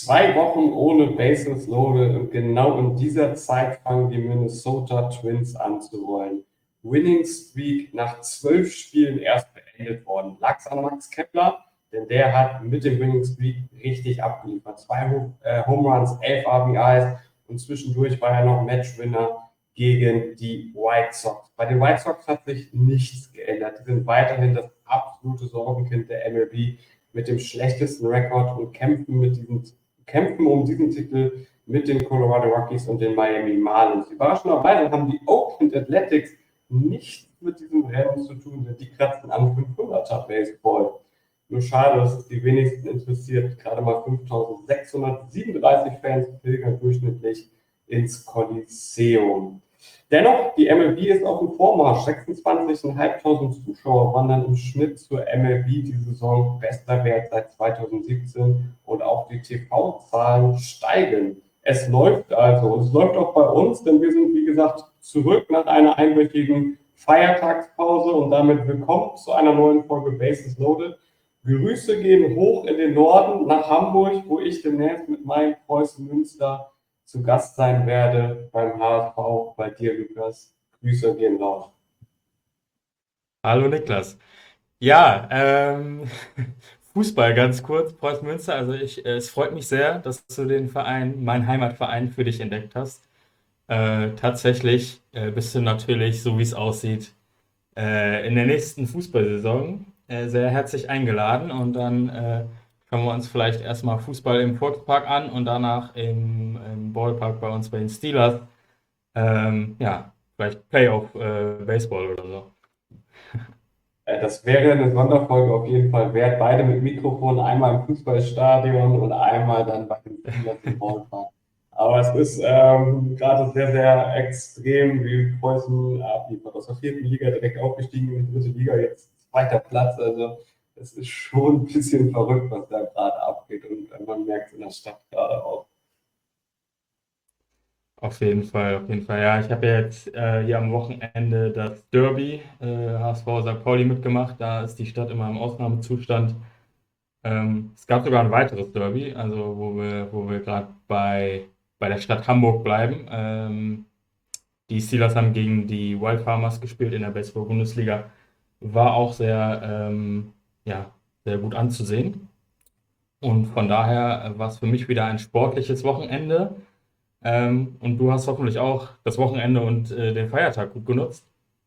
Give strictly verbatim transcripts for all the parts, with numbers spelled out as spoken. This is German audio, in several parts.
Zwei Wochen ohne Bases loaded und genau in dieser Zeit fangen die Minnesota Twins an zu rollen. Winning Streak nach zwölf Spielen erst beendet worden. Lag's an Max Kepler, denn der hat mit dem Winning Streak richtig abgeliefert. Zwei Ho äh, Home Runs, elf R B Is und zwischendurch war er noch Matchwinner gegen die White Sox. Bei den White Sox hat sich nichts geändert. Die sind weiterhin das absolute Sorgenkind der M L B mit dem schlechtesten Rekord und kämpfen mit diesen kämpfen um diesen Titel mit den Colorado Rockies und den Miami Marlins. Überraschenderweise haben die Oakland Athletics nichts mit diesem Rennen zu tun, denn die kratzen an fünfhunderter Baseball. Nur schade, dass es die wenigsten interessiert. Gerade mal fünftausendsechshundertsiebenunddreißig Fans pilgern durchschnittlich ins Kolosseum. Dennoch, die M L B ist auf dem Vormarsch. sechsundzwanzigtausendfünfhundert Zuschauer wandern im Schnitt zur M L B die Saison, bester Wert seit zweitausendsiebzehn, und auch die T V-Zahlen steigen. Es läuft also, es läuft auch bei uns, denn wir sind, wie gesagt, zurück nach einer einwöchigen Feiertagspause und damit willkommen zu einer neuen Folge Bases Loaded. Grüße gehen hoch in den Norden nach Hamburg, wo ich demnächst mit meinem Preußen Münster zu Gast sein werde beim H S V, bei dir, Lukas. Grüße gehen raus. Hallo Niklas. Ja, ähm, Fußball ganz kurz, Preußen Münster. Also ich, äh, es freut mich sehr, dass du den Verein, meinen Heimatverein, für dich entdeckt hast. Äh, tatsächlich äh, bist du natürlich, so wie es aussieht, äh, in der nächsten Fußballsaison äh, sehr herzlich eingeladen und dann äh, schauen wir uns vielleicht erstmal Fußball im Volkspark an und danach im, im Ballpark bei uns bei den Steelers. Ähm, ja, vielleicht Playoff äh, Baseball oder so. Äh, Das wäre eine Sonderfolge auf jeden Fall wert. Beide mit Mikrofon, einmal im Fußballstadion und einmal dann bei den Steelers im Ballpark. Aber es ist ähm, gerade sehr, sehr extrem, wie Preußen abliefert. Aus der vierten Liga direkt aufgestiegen in die dritte Liga, jetzt zweiter Platz. Also es ist schon ein bisschen verrückt, was da gerade abgeht. Und äh, man merkt es in der Stadt gerade auch. Auf jeden Fall, auf jeden Fall. Ja, ich habe ja jetzt äh, hier am Wochenende das Derby äh, H S V Sankt Pauli mitgemacht. Da ist die Stadt immer im Ausnahmezustand. Ähm, es gab sogar ein weiteres Derby, also wo wir, wo wir gerade bei, bei der Stadt Hamburg bleiben. Ähm, die Steelers haben gegen die Wild Farmers gespielt in der Baseball-Bundesliga. War auch sehr, ähm, ja, sehr gut anzusehen. Und von daher äh, war es für mich wieder ein sportliches Wochenende. Ähm, und du hast hoffentlich auch das Wochenende und äh, den Feiertag gut genutzt.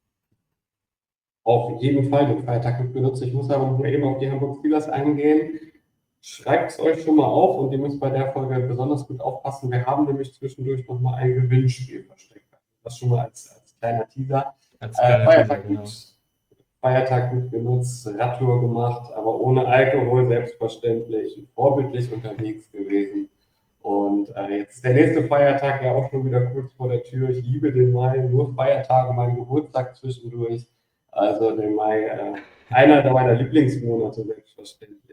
Auf jeden Fall den Feiertag mit benutzt. Ich muss aber noch mal eben auf die Hamburg Steelers eingehen. Schreibt es euch schon mal auf und ihr müsst bei der Folge besonders gut aufpassen. Wir haben nämlich zwischendurch noch mal ein Gewinnspiel versteckt. Das schon mal als, als kleiner Teaser. Als Äh, kleiner Teaser, Feiertag gut, genau. Feiertag gut genutzt, Radtour gemacht, aber ohne Alkohol, selbstverständlich, vorbildlich unterwegs gewesen. Und äh, jetzt ist der nächste Feiertag ja auch schon wieder kurz vor der Tür. Ich liebe den Mai, nur Feiertage, mein Geburtstag zwischendurch. Also den Mai, äh, einer meiner Lieblingsmonate, selbstverständlich.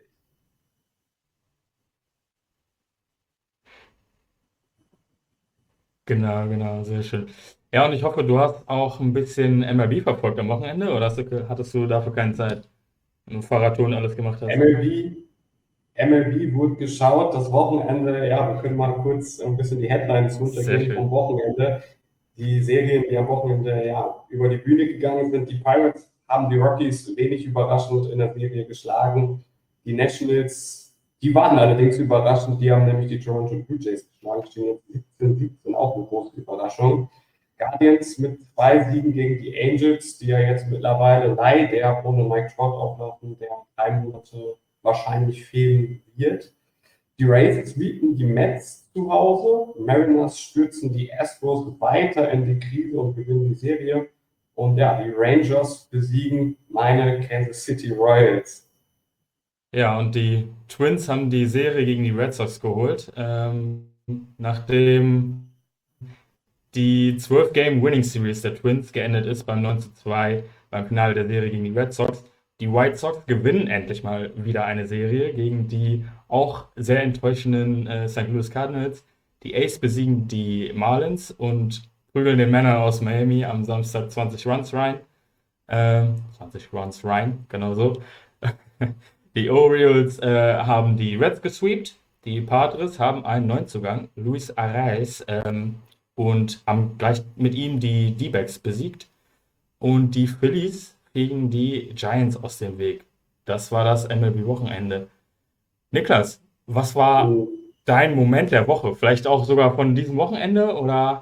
Genau, genau, sehr schön. Ja, und ich hoffe, du hast auch ein bisschen M L B verfolgt am Wochenende oder hast du, hattest du dafür keine Zeit, wenn du Fahrradtour und alles gemacht hast? M L B, M L B wurde geschaut, das Wochenende, ja, wir können mal kurz ein bisschen die Headlines Sehr runtergehen vom schön. Wochenende. Die Serien, die am Wochenende ja, über die Bühne gegangen sind. Die Pirates haben die Rockies wenig überraschend in der Serie geschlagen. Die Nationals, die waren allerdings überraschend, die haben nämlich die Toronto Blue Jays geschlagen, stehen jetzt siebzehn siebzehn, auch eine große Überraschung. Guardians mit zwei Siegen gegen die Angels, die ja jetzt mittlerweile leider ohne Mike Trout auflaufen, der drei Monate wahrscheinlich fehlen wird. Die Rays sweepen die Mets zu Hause. Mariners stürzen die Astros weiter in die Krise und gewinnen die Serie. Und ja, die Rangers besiegen meine Kansas City Royals. Ja, und die Twins haben die Serie gegen die Red Sox geholt, ähm, nachdem die zwölf Game Winning Series der Twins geendet ist beim neun zu zwei beim Finale der Serie gegen die Red Sox. Die White Sox gewinnen endlich mal wieder eine Serie gegen die auch sehr enttäuschenden äh, Sankt Louis Cardinals. Die A's besiegen die Marlins und prügeln den Männern aus Miami am Samstag zwanzig Runs rein. Ähm, zwanzig Runs rein, genau so. Die Orioles äh, haben die Reds gesweept Die Padres haben einen Neuzugang, Luis Arraez, ähm, und haben gleich mit ihm die D-Backs besiegt. Und die Phillies fegen die Giants aus dem Weg. Das war das M L B-Wochenende. Niklas, was war Und dein Moment der Woche? Vielleicht auch sogar von diesem Wochenende oder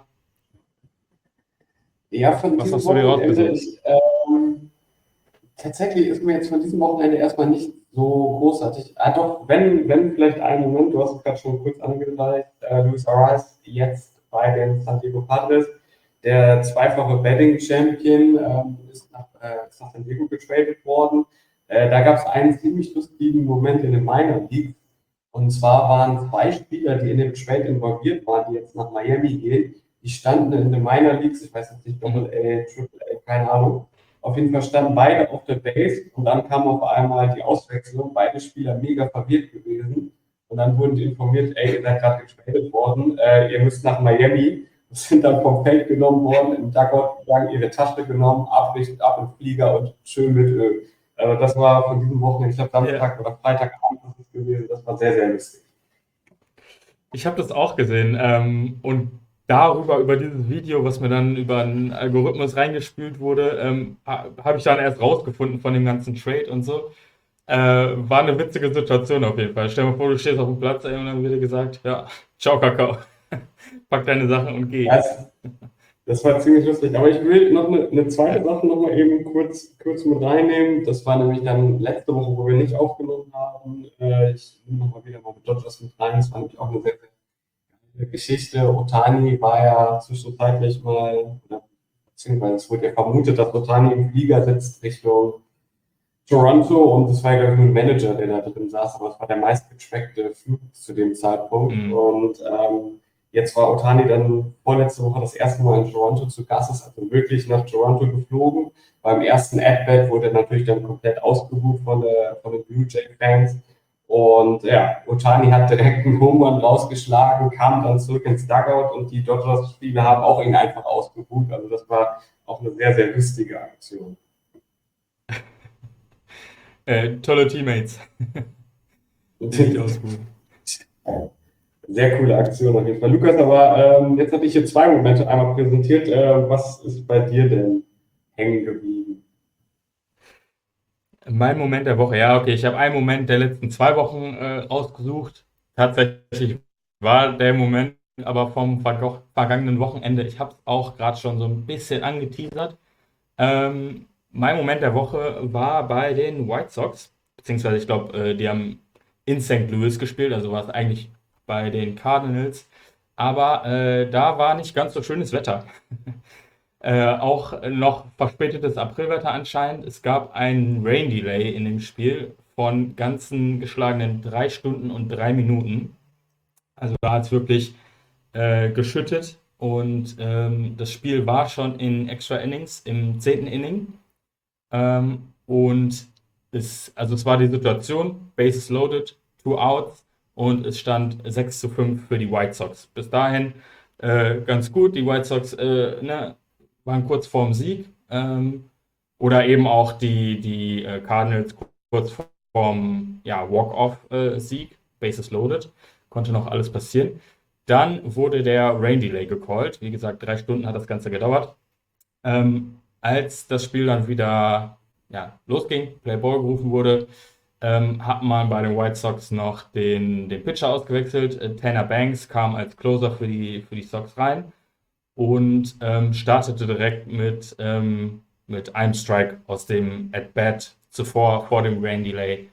ja, von was diesem hast du dir Wochenende, rausgesucht? ich, ähm, tatsächlich ist mir jetzt von diesem Wochenende erstmal nicht so großartig. Ah, doch, wenn, wenn vielleicht ein Moment, du hast es gerade schon kurz angedeutet, äh, Luis Arraez jetzt bei den San Diego Padres, der zweifache Betting Champion, ähm, ist, nach, äh, ist nach San Diego getradet worden. Äh, da gab es einen ziemlich lustigen Moment in den Minor Leagues. Und zwar waren zwei Spieler, die in dem Trade involviert waren, die jetzt nach Miami gehen. Die standen in den Minor Leagues, ich weiß jetzt nicht, Doppel Mhm. A, Triple A, keine Ahnung. Auf jeden Fall standen beide auf der Base und dann kam auf einmal die Auswechslung, beide Spieler mega verwirrt gewesen. Und dann wurden die informiert, ey, ihr seid gerade getradet worden, äh, ihr müsst nach Miami. Sind dann vom Feld genommen worden, im Dugout gegangen, ihre Tasche genommen, abrichtet ab im Flieger und schön mit Öl. Also das war von diesem Wochenende, ich glaube Ja, Samstag oder Freitagabend ist es gewesen, das war sehr, sehr lustig. ich habe das auch gesehen. Ähm, und darüber, über dieses Video, was mir dann über einen Algorithmus reingespült wurde, ähm, ha habe ich dann erst rausgefunden von dem ganzen Trade und so. Äh, war eine witzige Situation auf jeden Fall. Stell dir mal vor, du stehst auf dem Platz, ey, und dann wird dir gesagt, ja, ciao Kakao, pack deine Sachen und geh. Das, das war ziemlich lustig. Aber ich will noch eine, eine zweite Sache noch mal eben kurz, kurz mit reinnehmen. Das war nämlich dann letzte Woche, wo wir nicht aufgenommen haben. Äh, ich nehme noch mal wieder mal mit Dodgers mit rein. Das war nämlich auch eine sehr, sehr geile Geschichte. Otani war ja zwischenzeitlich mal, oder, beziehungsweise es wurde ja vermutet, dass Otani im Flieger sitzt Richtung Toronto und es war ja, glaube ich, nur ein Manager, der da drin saß, aber es war der meistgetrackte Flug zu dem Zeitpunkt. Mhm. Und ähm, jetzt war Otani dann vorletzte Woche das erste Mal in Toronto zu Gast, ist also wirklich nach Toronto geflogen. Beim ersten At-Bat wurde er natürlich dann komplett ausgebucht von, der, von den Blue Jay-Fans. Und ja, Otani hat direkt einen Home Run rausgeschlagen, kam dann zurück ins Dugout und die Dodgers-Spieler haben auch ihn einfach ausgebucht. Also das war auch eine sehr, sehr lustige Aktion. Äh, tolle Teammates, die dich ausbuhen. Sehr coole Aktion auf jeden Fall. Lukas, aber ähm, jetzt hatte ich hier zwei Momente einmal präsentiert. Äh, was ist bei dir denn hängen geblieben? Mein Moment der Woche, ja, okay, ich habe einen Moment der letzten zwei Wochen äh, rausgesucht. Tatsächlich war der Moment aber vom vergo- vergangenen Wochenende. Ich habe es auch gerade schon so ein bisschen angeteasert. Ähm, mein Moment der Woche war bei den White Sox, beziehungsweise ich glaube, äh, die haben in Sankt Louis gespielt, also war es eigentlich bei den Cardinals. Aber äh, da war nicht ganz so schönes Wetter. Äh, auch noch verspätetes Aprilwetter anscheinend. Es gab einen Rain Delay in dem Spiel von ganzen geschlagenen drei Stunden und drei Minuten. Also da hat es wirklich äh, geschüttet und ähm, das Spiel war schon in Extra Innings im zehnten Inning. Ähm, und es, also es war die Situation, Bases loaded, two outs und es stand sechs zu fünf für die White Sox. Bis dahin äh, ganz gut. Die White Sox äh, ne, waren kurz vorm Sieg. Ähm, oder eben auch die, die äh, Cardinals kurz vorm ja, Walk-Off-Sieg, Bases loaded. Konnte noch alles passieren. Dann wurde der Rain Delay gecallt. Wie gesagt, drei Stunden hat das Ganze gedauert. Ähm, als das Spiel dann wieder ja, losging, Play Ball gerufen wurde, ähm, hat man bei den White Sox noch den, den Pitcher ausgewechselt. Äh, Tanner Banks kam als Closer für die, für die Sox rein und ähm, startete direkt mit, ähm, mit einem Strike aus dem At-Bat zuvor, vor dem Rain Delay.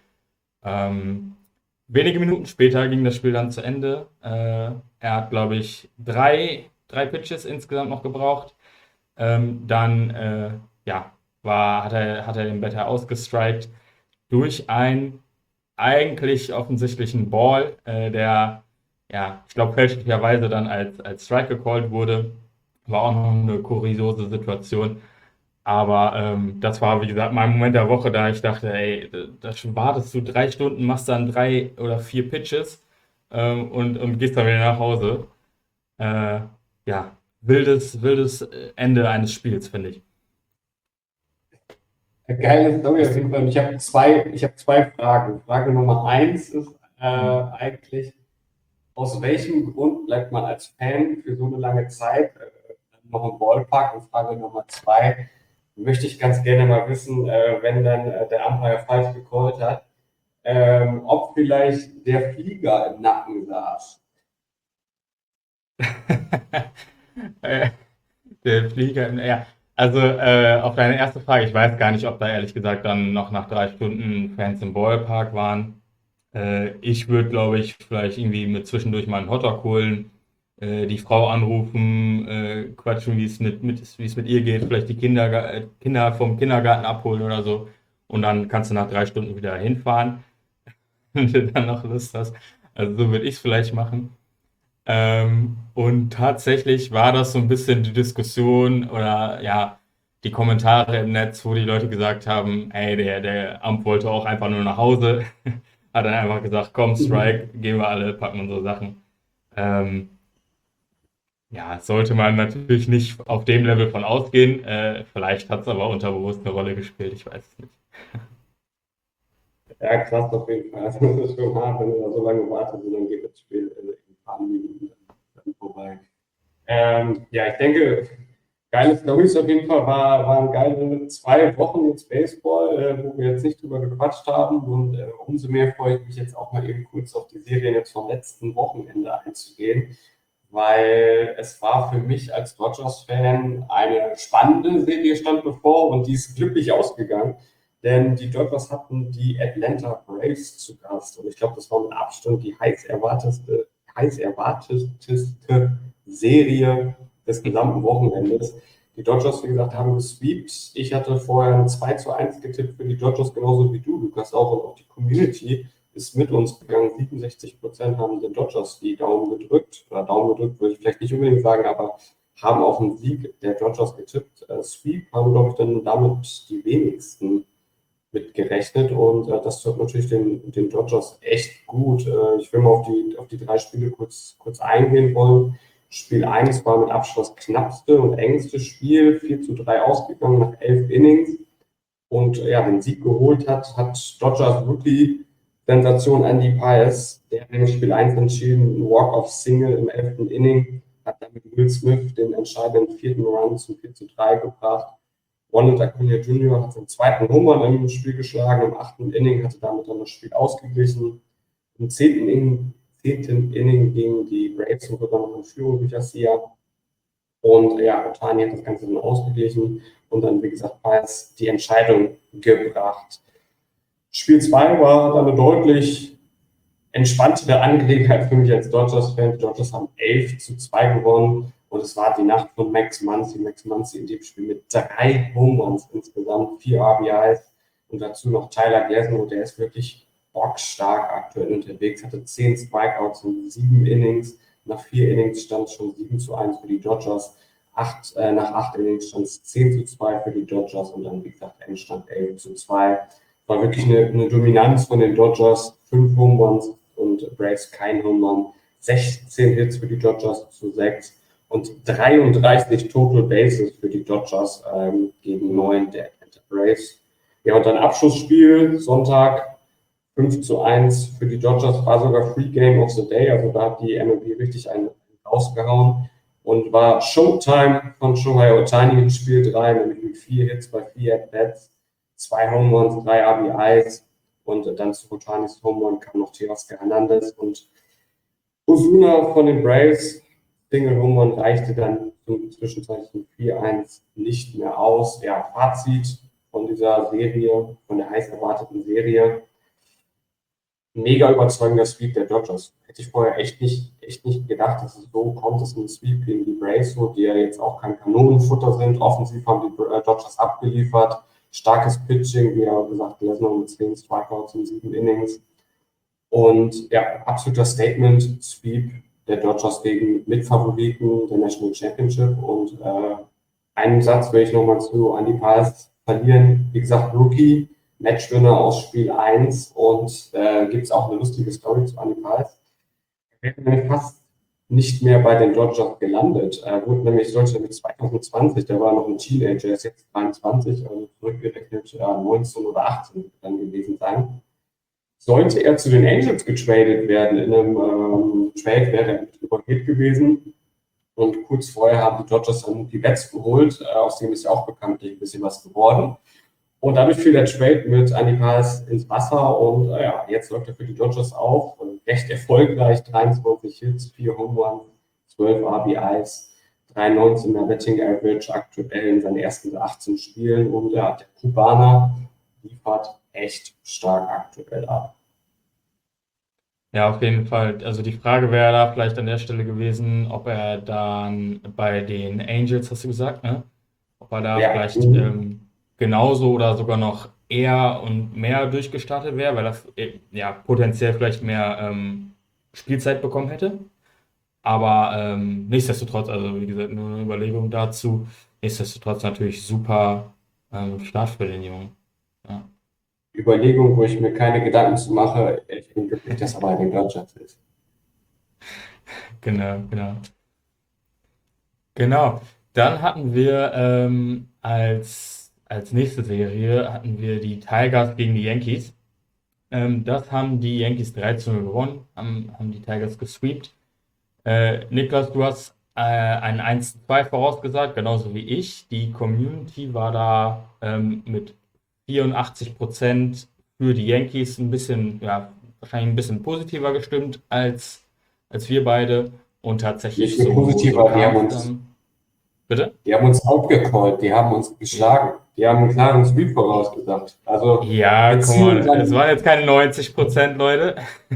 Ähm, wenige Minuten später ging das Spiel dann zu Ende. Äh, er hat, glaube ich, drei, drei Pitches insgesamt noch gebraucht. Ähm, dann äh, ja, war, hat, er, hat er den Batter ausgestrikt durch einen eigentlich offensichtlichen Ball, äh, der, ja, ich glaube, fälschlicherweise dann als, als Strike gecallt wurde. War auch noch eine kuriose Situation. Aber ähm, das war, wie gesagt, mein Moment der Woche, da ich dachte, ey, da wartest du drei Stunden, machst dann drei oder vier Pitches ähm, und, und gehst dann wieder nach Hause. Äh, ja, wildes, wildes Ende eines Spiels, finde ich. Eine geile Story auf Hast du, jeden Fall. Und ich habe zwei, ich habe zwei Fragen. Frage Nummer eins ist äh, hm, eigentlich, aus welchem Grund bleibt man als Fan für so eine lange Zeit äh, noch im Ballpark? Und Frage Nummer zwei, möchte ich ganz gerne mal wissen, äh, wenn dann äh, der Umpire falsch gecallt hat, ähm, ob vielleicht der Flieger im Nacken saß. Äh, Der Flieger, ja. Also äh, auf deine erste Frage, ich weiß gar nicht, ob da ehrlich gesagt dann noch nach drei Stunden Fans im Ballpark waren. Äh, ich würde, glaube ich, vielleicht irgendwie mit zwischendurch mal einen Hotdog holen, äh, die Frau anrufen, äh, quatschen, wie es mit, mit, wie es mit ihr geht, vielleicht die Kinder, äh, Kinder vom Kindergarten abholen oder so. Und dann kannst du nach drei Stunden wieder hinfahren, wenn du dann noch Lust hast. Also so würde ich es vielleicht machen. Ähm, und tatsächlich war das so ein bisschen die Diskussion oder ja, die Kommentare im Netz, wo die Leute gesagt haben, ey, der, der Amt wollte auch einfach nur nach Hause, hat dann einfach gesagt, komm, Strike, gehen wir alle, packen unsere Sachen. Ähm, ja, sollte man natürlich nicht auf dem Level von ausgehen. Äh, vielleicht hat es aber unterbewusst eine Rolle gespielt, ich weiß es nicht. Ja, krass auf jeden Fall. Also, das ist schon hart, wenn du da so lange wartest und dann geht das Spiel in, in ein paar Minuten dann, dann vorbei. Ähm, ja, ich denke, geile Storys auf jeden Fall. War, waren geile zwei Wochen jetzt Baseball, äh, wo wir jetzt nicht drüber gequatscht haben. Und äh, umso mehr freue ich mich jetzt auch mal eben kurz auf die Serien jetzt vom letzten Wochenende einzugehen, weil es war für mich als Dodgers-Fan eine spannende Serie stand bevor und die ist glücklich ausgegangen, denn die Dodgers hatten die Atlanta Braves zu Gast und ich glaube, das war mit Abstand die heiß erwartetste, heiß erwartetste Serie des gesamten Wochenendes. Die Dodgers, wie gesagt, haben gesweept. Ich hatte vorher ein zwei zu eins getippt für die Dodgers, genauso wie du, Lukas, auch. Und auch die Community ist mit uns gegangen. siebenundsechzig Prozent haben den Dodgers die Daumen gedrückt. Oder Daumen gedrückt würde ich vielleicht nicht unbedingt sagen, aber haben auf den Sieg der Dodgers getippt. Äh, Sweep haben, glaube ich, dann damit die wenigsten mit gerechnet und äh, das tut natürlich den, den Dodgers echt gut. Äh, ich will mal auf die, auf die drei Spiele kurz, kurz eingehen wollen. Spiel eins war mit Abschluss das knappste und engste Spiel, vier zu drei ausgegangen nach elf Innings und ja, den Sieg geholt hat, hat Dodgers Rookie Sensation Andy Paez, der hat im Spiel eins entschieden, ein Walk-off-Single im elften Inning, hat damit Will Smith den entscheidenden vierten Run zum vier zu drei gebracht. Ronald Acuna Junior hat seinen zweiten Home Run im Spiel geschlagen, im achten Inning hatte damit dann das Spiel ausgeglichen. Im zehnten Inning, zehnten Inning gegen die Braves und wird dann noch in Führung durch Garcia. Und ja, Otani hat das Ganze dann ausgeglichen und dann, wie gesagt, Paez die Entscheidung gebracht. Spiel zwei war dann eine deutlich entspanntere Angelegenheit für mich als Dodgers-Fan. Die Dodgers haben elf zu zwei gewonnen und es war die Nacht von Max Muncy. Max Muncy in dem Spiel mit drei Home Runs insgesamt, vier R B Is und dazu noch Tyler Glasnow, der ist wirklich bockstark aktuell unterwegs, hatte zehn Strikeouts in sieben Innings. Nach vier Innings stand es schon sieben zu eins für die Dodgers. Acht, äh, nach acht Innings stand es zehn zu zwei für die Dodgers und dann, wie gesagt, Endstand elf zu zwei. War wirklich eine, eine Dominanz von den Dodgers. Fünf Home Runs und Braves kein Home Run. sechzehn Hits für die Dodgers zu sechs und dreiunddreißig Total Bases für die Dodgers ähm, gegen neun der Atlanta Braves. Ja, und dann Abschlussspiel, Sonntag fünf zu eins für die Dodgers, war sogar Free Game of the Day, also da hat die M L B richtig einen rausgehauen und war Showtime von Shohei Ohtani in Spiel drei, nämlich mit vier Hits bei vier At-Bats, zwei Home Runs, drei R B Is und dann zu Otanis Home Run kam noch Teoscar Hernandez und Ozuna von den Braves, Single Home Run reichte dann zum zwischenzeitlichen vier eins nicht mehr aus. Ja, Fazit von dieser Serie, von der heiß erwarteten Serie. Mega überzeugender Sweep der Dodgers. Hätte ich vorher echt nicht, echt nicht gedacht, dass es so kommt, dass ein Sweep gegen die Braves, so, die ja jetzt auch kein Kanonenfutter sind. Offensiv haben die Dodgers abgeliefert. Starkes Pitching, wie ja gesagt, Glasnow mit zehn Strikeouts in sieben Innings. Und ja, absoluter Statement-Sweep der Dodgers gegen Mitfavoriten der National Championship. Und äh, einen Satz will ich nochmal zu Andy Paez verlieren. Wie gesagt, Rookie, Matchwinner aus Spiel eins. Und äh, gibt es auch eine lustige Story zu Andy Paez. Er wäre nämlich fast nicht mehr bei den Dodgers gelandet. Er wurde nämlich, sollte nämlich zwanzig zwanzig, der war noch ein Teenager, er ist jetzt dreiundzwanzig, also zurückgerechnet ja, neunzehn oder achtzehn dann gewesen sein. Sollte er zu den Angels getradet werden, in einem ähm, Trade wäre er involviert gewesen. Und kurz vorher haben die Dodgers dann die Mets geholt, äh, aus dem ist ja auch bekanntlich ein bisschen was geworden. Und dadurch fiel der Trade mit Andy Paz ins Wasser und äh, ja, jetzt läuft er für die Dodgers auf. Recht erfolgreich, dreiundzwanzig Hits, vier Home Runs, zwölf R B Is, drei Komma neunzehn Betting Average aktuell in seinen ersten achtzehn Spielen. Und ja, der Kubaner liefert echt stark aktuell ab. Ja, auf jeden Fall. Also die Frage wäre da vielleicht an der Stelle gewesen, ob er dann bei den Angels, hast du gesagt, ne? Ob er da Ja, vielleicht mhm. ähm, genauso oder sogar noch eher und mehr durchgestartet wäre, weil er äh, ja potenziell vielleicht mehr ähm, Spielzeit bekommen hätte. Aber ähm, nichtsdestotrotz, also wie gesagt, nur eine Überlegung dazu. Nichtsdestotrotz natürlich super ähm, Start für den Jungen. Ja, Überlegung, wo ich mir keine Gedanken zu mache, ich bin glücklich, dass er bei den Dodgers ist. genau, genau. Genau. Dann hatten wir ähm, als, als nächste Serie hatten wir die Tigers gegen die Yankees. Ähm, das haben die Yankees drei zu null gewonnen, haben, haben die Tigers gesweept. Äh, Niklas, du hast äh, ein eins zu zwei vorausgesagt, genauso wie ich. Die Community war da ähm, mit vierundachtzig Prozent für die Yankees ein bisschen, ja, wahrscheinlich ein bisschen positiver gestimmt als, als wir beide. Und tatsächlich Nicht nur so, so positiver, die kam haben es uns, dann. Bitte? die haben uns outgecallt, die haben uns geschlagen, die haben einen klaren Sweep vorausgesagt. Also Ja, wir guck ziehen mal, es dann, waren jetzt keine neunzig Prozent, Leute.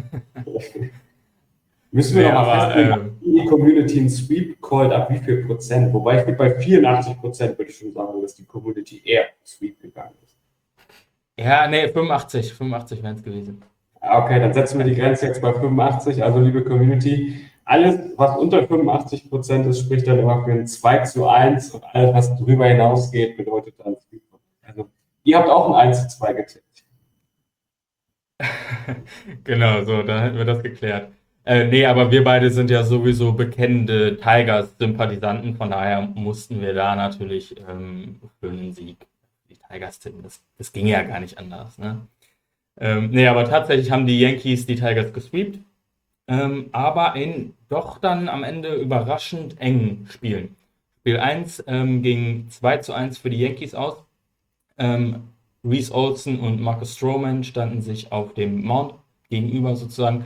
müssen wir Nee, noch mal aber festlegen, ähm, die Community einen Sweep callt ab wie viel Prozent? Wobei ich bin bei vierundachtzig Prozent würde ich schon sagen, dass die Community eher Sweep gegangen ist. ja, nee, fünfundachtzig, fünfundachtzig wären es gewesen. Ah, okay, dann setzen wir Ja. die Grenze jetzt bei fünfundachtzig. Also liebe Community, alles, was unter fünfundachtzig Prozent ist, spricht dann immer für ein zwei zu eins und alles, was drüber hinausgeht, bedeutet dann Sweep. Also ihr habt auch ein eins zu zwei getippt. Genau, so, dann hätten wir das geklärt. Äh, nee, aber wir beide sind ja sowieso bekennende Tigers-Sympathisanten, von daher mussten wir da natürlich ähm, für einen Sieg die Tigers tippen. Das, das ging ja gar nicht anders, ne? Ähm, nee, aber tatsächlich haben die Yankees die Tigers gesweept, ähm, aber in doch dann am Ende überraschend engen Spielen. Spiel eins ähm, ging zwei zu eins für die Yankees aus. Ähm, Reese Olson und Marcus Stroman standen sich auf dem Mount gegenüber sozusagen.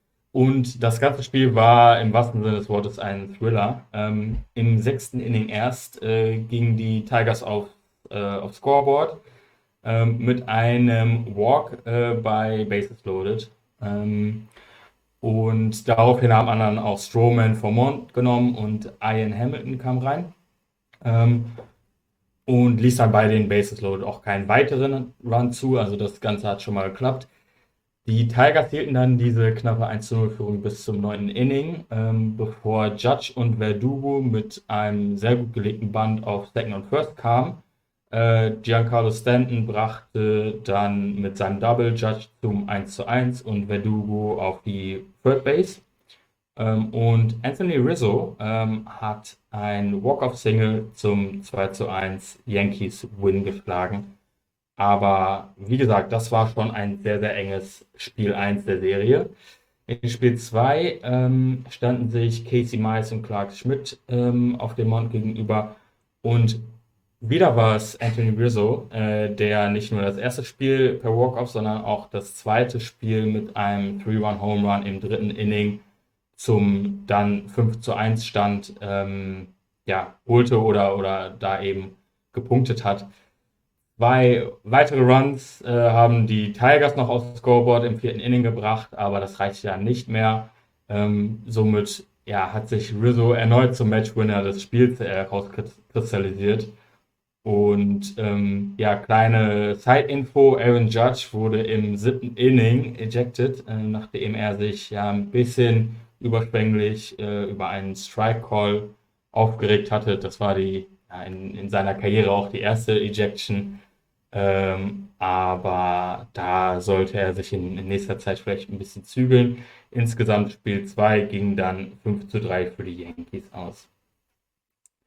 Und das ganze Spiel war im wahrsten Sinne des Wortes ein Thriller. Ähm, Im sechsten Inning erst äh, gingen die Tigers auf, äh, aufs Scoreboard ähm, mit einem Walk äh, bei Bases Loaded. Ähm, und daraufhin haben anderen auch Stroman vom Mount genommen und Ian Hamilton kam rein. Ähm, und ließ dann bei den Bases Loaded auch keinen weiteren Run zu. Also das Ganze hat schon mal geklappt. Die Tigers hielten dann diese knappe eins zu null Führung bis zum neunten Inning, ähm, bevor Judge und Verdugo mit einem sehr gut gelegten Bunt auf Second und First kamen. Äh, Giancarlo Stanton brachte dann mit seinem Double Judge zum eins zu eins und Verdugo auf die Third Base. Ähm, und Anthony Rizzo ähm, hat ein Walk-Off-Single zum zwei zu eins Yankees-Win geschlagen. Aber wie gesagt, das war schon ein sehr, sehr enges Spiel eins der Serie. In Spiel zwei ähm, standen sich Casey Mize und Clark Schmidt ähm, auf dem Mount gegenüber. Und wieder war es Anthony Rizzo, äh, der nicht nur das erste Spiel per Walk-Off, sondern auch das zweite Spiel mit einem drei Run Home Run im dritten Inning zum dann fünf zu eins Stand ähm, ja, holte oder, oder da eben gepunktet hat. Zwei weitere Runs äh, haben die Tigers noch aufs Scoreboard im vierten Inning gebracht, aber das reichte dann nicht mehr. Ähm, somit ja, hat sich Rizzo erneut zum Matchwinner des Spiels herauskristallisiert. Und ähm, ja, kleine Side-Info: Aaron Judge wurde im siebten Inning ejected, äh, nachdem er sich ja ein bisschen überschwänglich äh, über einen Strike-Call aufgeregt hatte. Das war die ja, in, in seiner Karriere auch die erste Ejection. Ähm, aber da sollte er sich in, in nächster Zeit vielleicht ein bisschen zügeln. Insgesamt Spiel zwei ging dann fünf zu drei für die Yankees aus.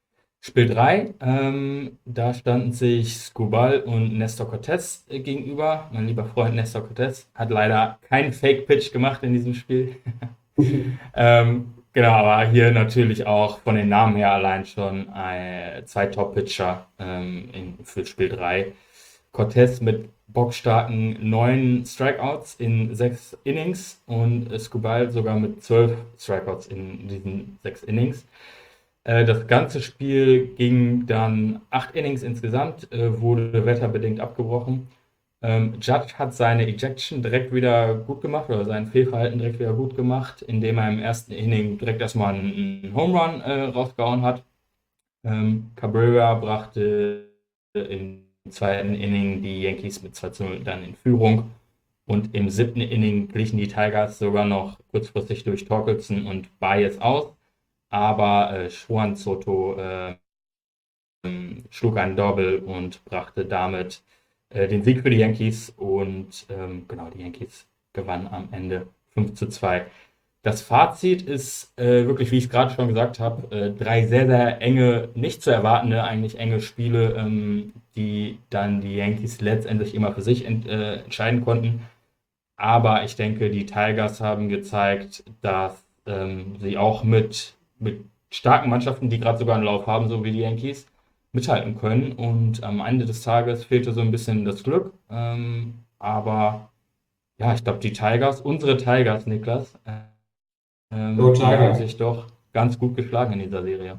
Spiel drei, ähm, da standen sich Skubal und Nestor Cortez äh, gegenüber. Mein lieber Freund Nestor Cortez hat leider keinen Fake-Pitch gemacht in diesem Spiel. Ähm, genau, aber hier natürlich auch von den Namen her allein schon äh, zwei Top-Pitcher ähm, in, für Spiel drei. Cortez mit bockstarken neun Strikeouts in sechs Innings und Skubal sogar mit zwölf Strikeouts in diesen sechs Innings. Äh, das ganze Spiel ging dann acht Innings insgesamt, äh, wurde wetterbedingt abgebrochen. Ähm, Judge hat seine Ejection direkt wieder gut gemacht oder sein Fehlverhalten direkt wieder gut gemacht, indem er im ersten Inning direkt erstmal einen, einen Home Run äh, rausgehauen hat. Ähm, Cabrera brachte im zweiten Inning die Yankees mit zwei zu null dann in Führung. Und im siebten Inning glichen die Tigers sogar noch kurzfristig durch Torkelson und Baez aus. Aber äh, Juan Soto äh, schlug einen Double und brachte damit äh, den Sieg für die Yankees. Und ähm, genau, die Yankees gewannen am Ende fünf zu zwei. Das Fazit ist äh, wirklich, wie ich es gerade schon gesagt habe, äh, drei sehr, sehr enge, nicht zu erwartende, eigentlich enge Spiele, ähm, die dann die Yankees letztendlich immer für sich ent, äh, entscheiden konnten. Aber ich denke, die Tigers haben gezeigt, dass ähm, sie auch mit, mit starken Mannschaften, die gerade sogar einen Lauf haben, so wie die Yankees, mithalten können. Und am Ende des Tages fehlte so ein bisschen das Glück. Ähm, aber ja, ich glaube, die Tigers, unsere Tigers, Niklas, äh, Go ähm, die haben Tigers. sich doch ganz gut geschlagen in dieser Serie.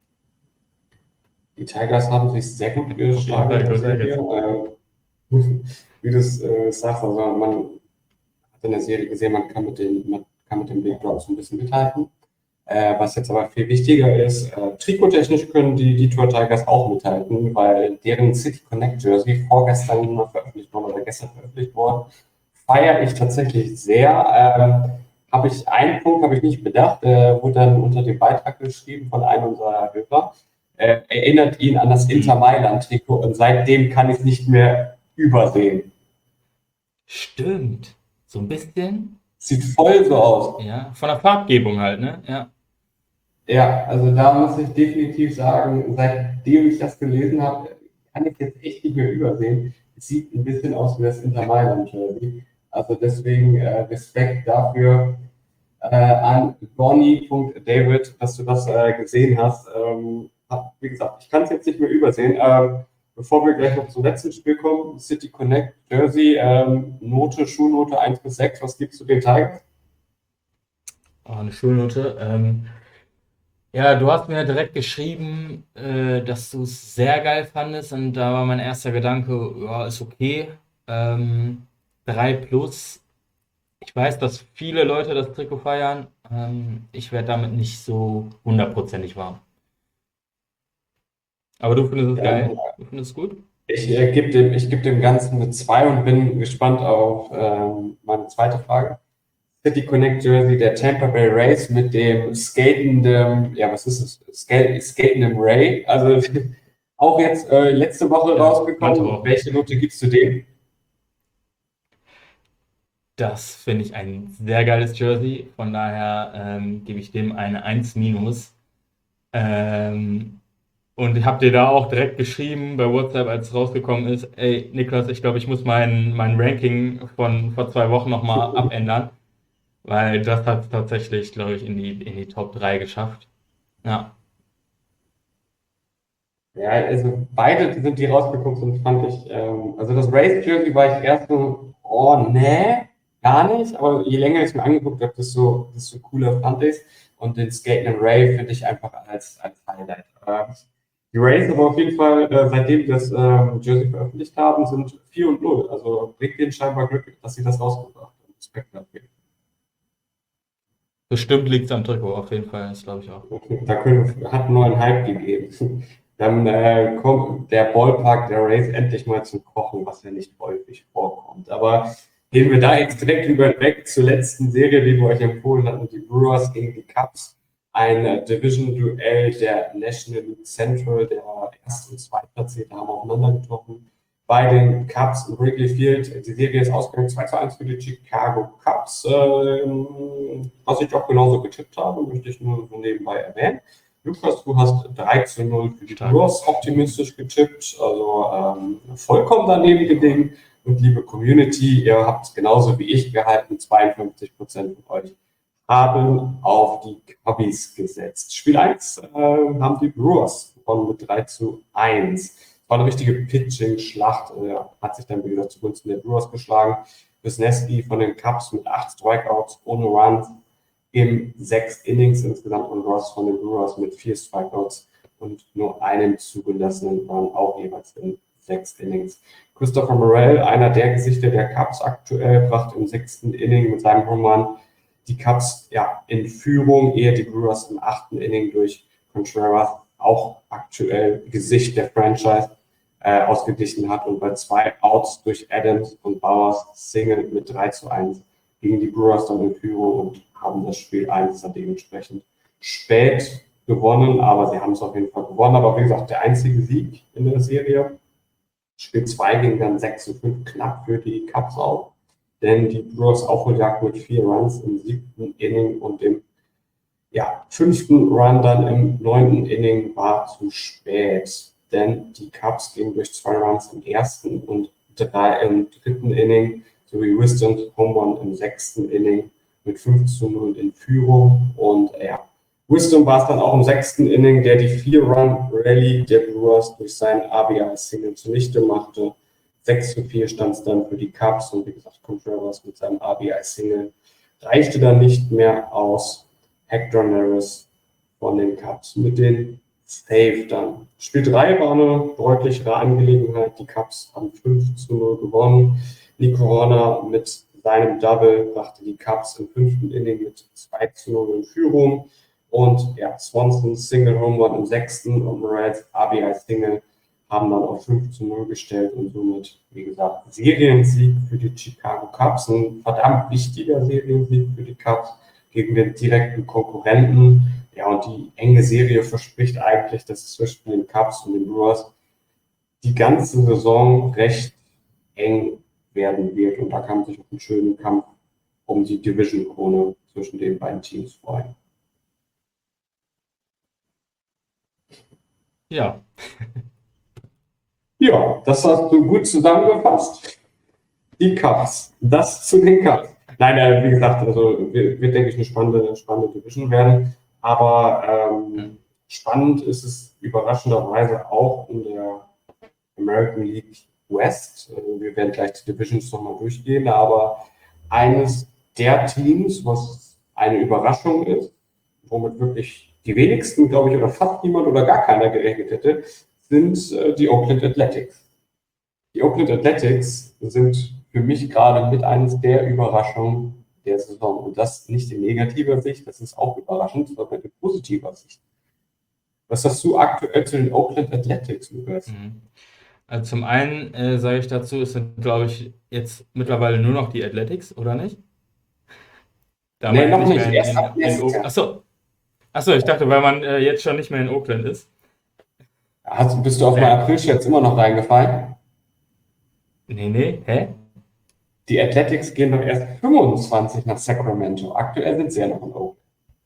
Die Tigers haben sich sehr gut Auf jeden geschlagen Fall, in der Go Serie. Tigers. Ähm, wie du es äh, sagst, also man hat in der Serie gesehen, man kann mit den, man kann mit den Big Dogs ein bisschen mithalten. Äh, was jetzt aber viel wichtiger ist, äh, trikottechnisch können die Detroit Tigers auch mithalten, weil deren City Connect Jersey vorgestern mal veröffentlicht worden oder gestern veröffentlicht worden, feiere ich tatsächlich sehr. Ähm, habe ich einen Punkt habe ich nicht bedacht, äh, wurde dann unter dem Beitrag geschrieben von einem unserer Hörer. Äh, erinnert ihn an das Inter Hm. Mailand Trikot und seitdem kann ich es nicht mehr übersehen. Stimmt. So ein bisschen, Sieht voll so aus. ja, von der Farbgebung halt, ne? Ja. Ja, also da muss ich definitiv sagen, seitdem ich das gelesen habe, kann ich jetzt echt nicht mehr übersehen. Es sieht ein bisschen aus wie das Inter Mailand Jersey. Also deswegen äh, Respekt dafür äh, an Ronnie.David, dass du das äh, gesehen hast. Ähm, hab, wie gesagt, ich kann es jetzt nicht mehr übersehen. Ähm, bevor wir gleich noch zum letzten Spiel kommen, City Connect Jersey, ähm, Note, Schulnote eins bis sechs, was gibst du den Tigers? Oh, eine Schulnote. Ähm, ja, du hast mir direkt geschrieben, äh, dass du es sehr geil fandest und da war mein erster Gedanke, ja, ist okay. Ähm, drei plus. Ich weiß, dass viele Leute das Trikot feiern. Ähm, ich werde damit nicht so hundertprozentig warm. Aber du findest es Ja, geil? Du findest es gut? ich äh, gebe dem, ich geb dem Ganzen eine zwei und bin gespannt auf ähm, meine zweite Frage. City Connect Jersey der Tampa Bay Rays mit dem skatenden, ja, was ist es? Skate, skatenden Ray. Also auch jetzt äh, letzte Woche Ja, rausgekommen. Mantorochen. Welche Note gibst du dem? Das finde ich ein sehr geiles Jersey. Von daher ähm, gebe ich dem eine eins minus. Ähm, und ich habe dir da auch direkt geschrieben bei WhatsApp, als es rausgekommen ist, ey Niklas, ich glaube, ich muss mein, mein Ranking von vor zwei Wochen nochmal abändern, weil das hat es tatsächlich, glaube ich, in die, in die Top drei geschafft. Ja, Ja, also beide sind die rausgekommen sind, fand ich. Ähm, also das Race Jersey war ich erst so, oh nee, gar nicht. Aber je länger ich es mir angeguckt habe, desto, desto cooler fand ich es. Und den Skate and Ray finde ich einfach als, als Highlight. Äh, die Rays aber auf jeden Fall, äh, seitdem wir das ähm, Jersey veröffentlicht haben, sind vier und null. Also bringt denen scheinbar Glück, dass sie das rausgebracht haben. Respekt dafür. bestimmt liegt es am Trikot, auf jeden Fall, das glaube ich auch. Da können, hat einen neuen Hype gegeben. Dann äh, kommt der Ballpark der Rays endlich mal zum Kochen, was ja nicht häufig vorkommt. Aber gehen wir da jetzt direkt über weg zur letzten Serie, die wir euch empfohlen hatten, die Brewers gegen die Cubs. Ein äh, Division-Duell der National League Central, der Erst- und Zweitplatzierte haben aufeinander getroffen. Bei den Cubs in Wrigley Field, die Serie ist ausgegangen zwei zu eins für die Chicago Cubs, äh, was ich auch genauso getippt habe, möchte ich nur so nebenbei erwähnen. Lukas, du hast drei zu null für die Stark. Brewers optimistisch getippt, also ähm, vollkommen daneben gelegen. Und liebe Community, ihr habt es genauso wie ich gehalten, zweiundfünfzig Prozent von euch haben auf die Cubbies gesetzt. Spiel eins äh, haben die Brewers gewonnen mit drei zu eins. War eine richtige Pitching-Schlacht, äh, hat sich dann wieder zugunsten der Brewers geschlagen. Wisniewski von den Cubs mit acht Strikeouts ohne Runs im sechs Innings insgesamt und Ross von den Brewers mit vier Strikeouts und nur einem zugelassenen Run, auch jeweils in sechs Innings. Christopher Morel, einer der Gesichter der Cubs aktuell, brachte im sechsten Inning mit seinem Home Run die Cubs ja, in Führung, ehe die Brewers im achten Inning durch Contreras, auch aktuell Gesicht der Franchise, äh, ausgeglichen hat und bei zwei Outs durch Adams und Bauers Single mit drei zu eins gegen die Brewers dann in Führung und haben das Spiel eins dann dementsprechend spät gewonnen, aber sie haben es auf jeden Fall gewonnen. Aber wie gesagt, der einzige Sieg in der Serie. Spiel zwei ging dann sechs zu fünf knapp für die Cubs auf, denn die Brewers Aufholjagd mit vier Runs im siebten Inning und dem ja, fünften Run dann im neunten Inning war zu spät, denn die Cubs gingen durch zwei Runs im ersten und drei im dritten Inning sowie Wisdom Home Run im sechsten Inning mit fünf zu null in Führung und ja, Wisdom war es dann auch im sechsten Inning, der die vier-Run-Rally der Brewers durch seinen R B I-Single zunichte machte. sechs zu vier stand es dann für die Cubs und wie gesagt, Contreras mit seinem R B I-Single reichte dann nicht mehr aus. Hector Neris von den Cubs mit den Save dann. Spiel drei war eine deutlichere Angelegenheit. Die Cubs haben fünf zu null gewonnen. Nico Horner mit seinem Double brachte die Cubs im fünften Inning mit zwei zu null in Führung. Und ja, Swanson Single Home Run im sechsten und Morales R B I Single haben dann auf fünf zu null gestellt und somit, wie gesagt, Seriensieg für die Chicago Cubs. Ein verdammt wichtiger Seriensieg für die Cubs gegen den direkten Konkurrenten. Ja, und die enge Serie verspricht eigentlich, dass es zwischen den Cubs und den Brewers die ganze Saison recht eng werden wird. Und da kann man sich auf einen schönen Kampf um die Division-Krone zwischen den beiden Teams freuen. Ja. Ja, das hast du gut zusammengefasst. Die Cubs. Das zu den Cubs. Nein, äh, wie gesagt, also wird, wird, denke ich, eine spannende, spannende Division werden. Aber ähm, spannend ist es überraschenderweise auch in der American League West. Also wir werden gleich die Divisions nochmal durchgehen, aber eines der Teams, was eine Überraschung ist, womit wirklich die wenigsten, glaube ich, oder fast niemand oder gar keiner gerechnet hätte, sind äh, die Oakland Athletics. Die Oakland Athletics sind für mich gerade mit eines der Überraschungen der Saison. Und das nicht in negativer Sicht, das ist auch überraschend, sondern in positiver Sicht. Was sagst du aktuell zu den Oakland Athletics, Lukas? Mhm. Also zum einen äh, sage ich dazu, es sind, glaube ich, jetzt mittlerweile nur noch die Athletics, oder nicht? Da Nee, man noch nicht nicht. mehr in, Erst in, ab in nächstes Oak- Jahr. Achso. Achso, ich dachte, weil man äh, jetzt schon nicht mehr in Oakland ist. Hast, bist du auf mein April-Scherz immer noch reingefallen? Nee, nee, hä? Die Athletics gehen doch erst fünfundzwanzig nach Sacramento. Aktuell sind sie ja noch in Oakland.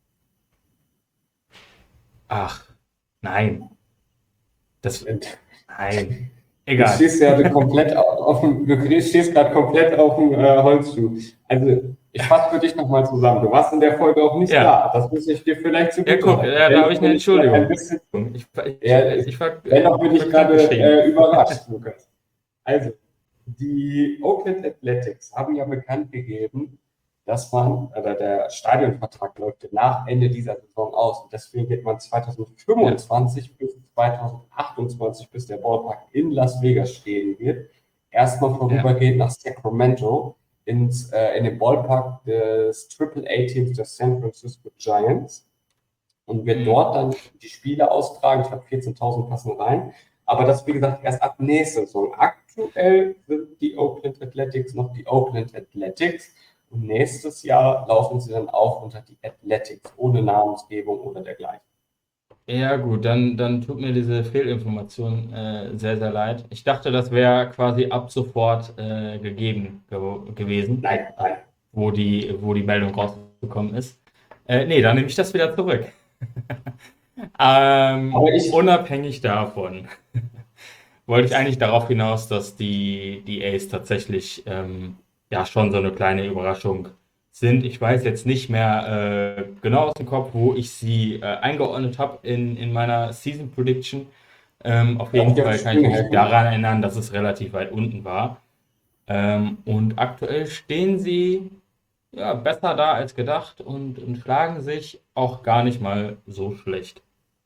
Ach, nein. Das, Und nein. Du Egal. stehst ja komplett auf, auf dem, du stehst gerade komplett auf dem äh, Holzschuh. Also ich fasse für dich nochmal zusammen. Du warst in der Folge auch nicht Ja. da. Das muss ich dir vielleicht zu Ja, guck, ja, da habe ich eine Entschuldigung. Ein bisschen, Ich, ich, ja, ich, ich war, dennoch bin ich ich war gerade krankgeschrieben. äh, überrascht, Lukas. Also, die Oakland Athletics haben ja bekannt gegeben, dass man, oder der Stadionvertrag läuft nach Ende dieser Saison aus. Und deswegen wird man zweitausendfünfundzwanzig bis zweitausendachtundzwanzig, bis der Ballpark in Las Vegas stehen wird, erstmal vorübergehend nach Sacramento ins, äh, in den Ballpark des Triple A Teams der San Francisco Giants und wird Mhm. dort dann die Spiele austragen. Ich glaube, vierzehntausend passen rein. Aber das, wie gesagt, erst ab nächster Saison. Aktuell sind die Oakland Athletics noch die Oakland Athletics. Und nächstes Jahr laufen sie dann auch unter die Athletics, ohne Namensgebung oder dergleichen. Ja, gut, dann, dann tut mir diese Fehlinformation äh, sehr, sehr leid. Ich dachte, das wäre quasi ab sofort äh, gegeben ge gewesen, Nein, nein. wo die, wo die Meldung rausgekommen ist. Äh, nee, dann nehme ich das wieder zurück. Ähm, Aber ich, unabhängig davon wollte ich eigentlich darauf hinaus, dass die, die Ace tatsächlich ähm, ja schon so eine kleine Überraschung sind. Ich weiß jetzt nicht mehr äh, genau aus dem Kopf, wo ich sie äh, eingeordnet habe in, in meiner Season Prediction. Ähm, auf darf jeden ich dir auf Fall die kann ich Sprünge mich helfen? daran erinnern, dass es relativ weit unten war. Ähm, und aktuell stehen sie ja besser da als gedacht und, und schlagen sich auch gar nicht mal so schlecht.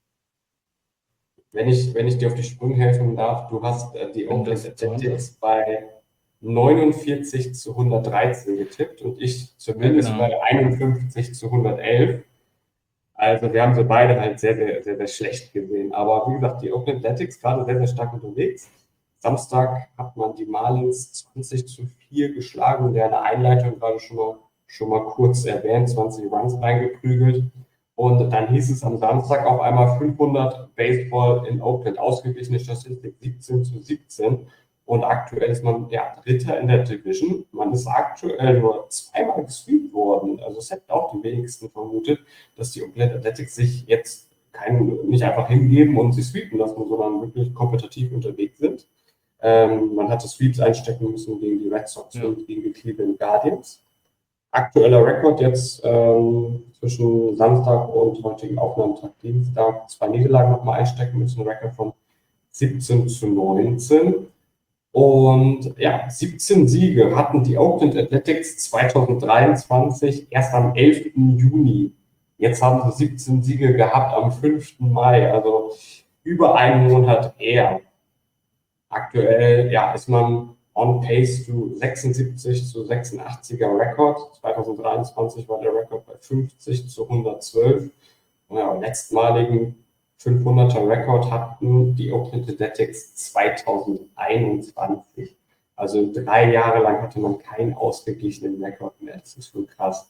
Wenn ich, wenn ich dir auf die Sprünge helfen darf, du hast äh, die Wenn Oakland das zu Hand ist. Athletics bei neunundvierzig zu hundertdreizehn getippt und ich Ja, zumindest genau. bei einundfünfzig zu hundertelf. Also wir haben sie beide halt sehr, sehr, sehr, sehr schlecht gesehen. Aber wie gesagt, die Oakland Athletics gerade sehr, sehr stark unterwegs. Samstag hat man die Marlins zwanzig zu vier geschlagen, in der Einleitung gerade schon mal, schon mal kurz erwähnt, zwanzig Runs reingeprügelt. Und dann hieß es am Samstag auf einmal fünfhundert Baseball in Oakland, ausgeglichene Statistik siebzehn zu siebzehn. Und aktuell ist man ja Dritter in der Division. Man ist aktuell nur zweimal gesweept worden. Also es hätten auch die wenigsten vermutet, dass die Oakland Athletics sich jetzt kein, nicht einfach hingeben und sich sweepen lassen, sondern wirklich kompetitiv unterwegs sind. Ähm, man hatte Sweeps einstecken müssen gegen die Red Sox Ja. und gegen die Cleveland Guardians. Aktueller Rekord jetzt ähm, zwischen Samstag und heutigen Aufnahmetag Dienstag zwei Niederlagen nochmal einstecken müssen, ein Rekord von siebzehn zu neunzehn. Und ja, siebzehn Siege hatten die Oakland Athletics zwanzig dreiundzwanzig erst am elften Juni. Jetzt haben sie siebzehn Siege gehabt am fünften Mai, also über einen Monat eher. Aktuell ja, ist man on pace zu sechsundsiebzig zu sechsundachtziger Rekord. zwanzig dreiundzwanzig war der Rekord bei fünfzig zu hundertzwölf. Und ja, letztmaligen fünfhunderter Rekord hatten die Oakland Athletics zwanzig einundzwanzig. Also drei Jahre lang hatte man keinen ausgeglichenen Rekord mehr. Das ist schon krass.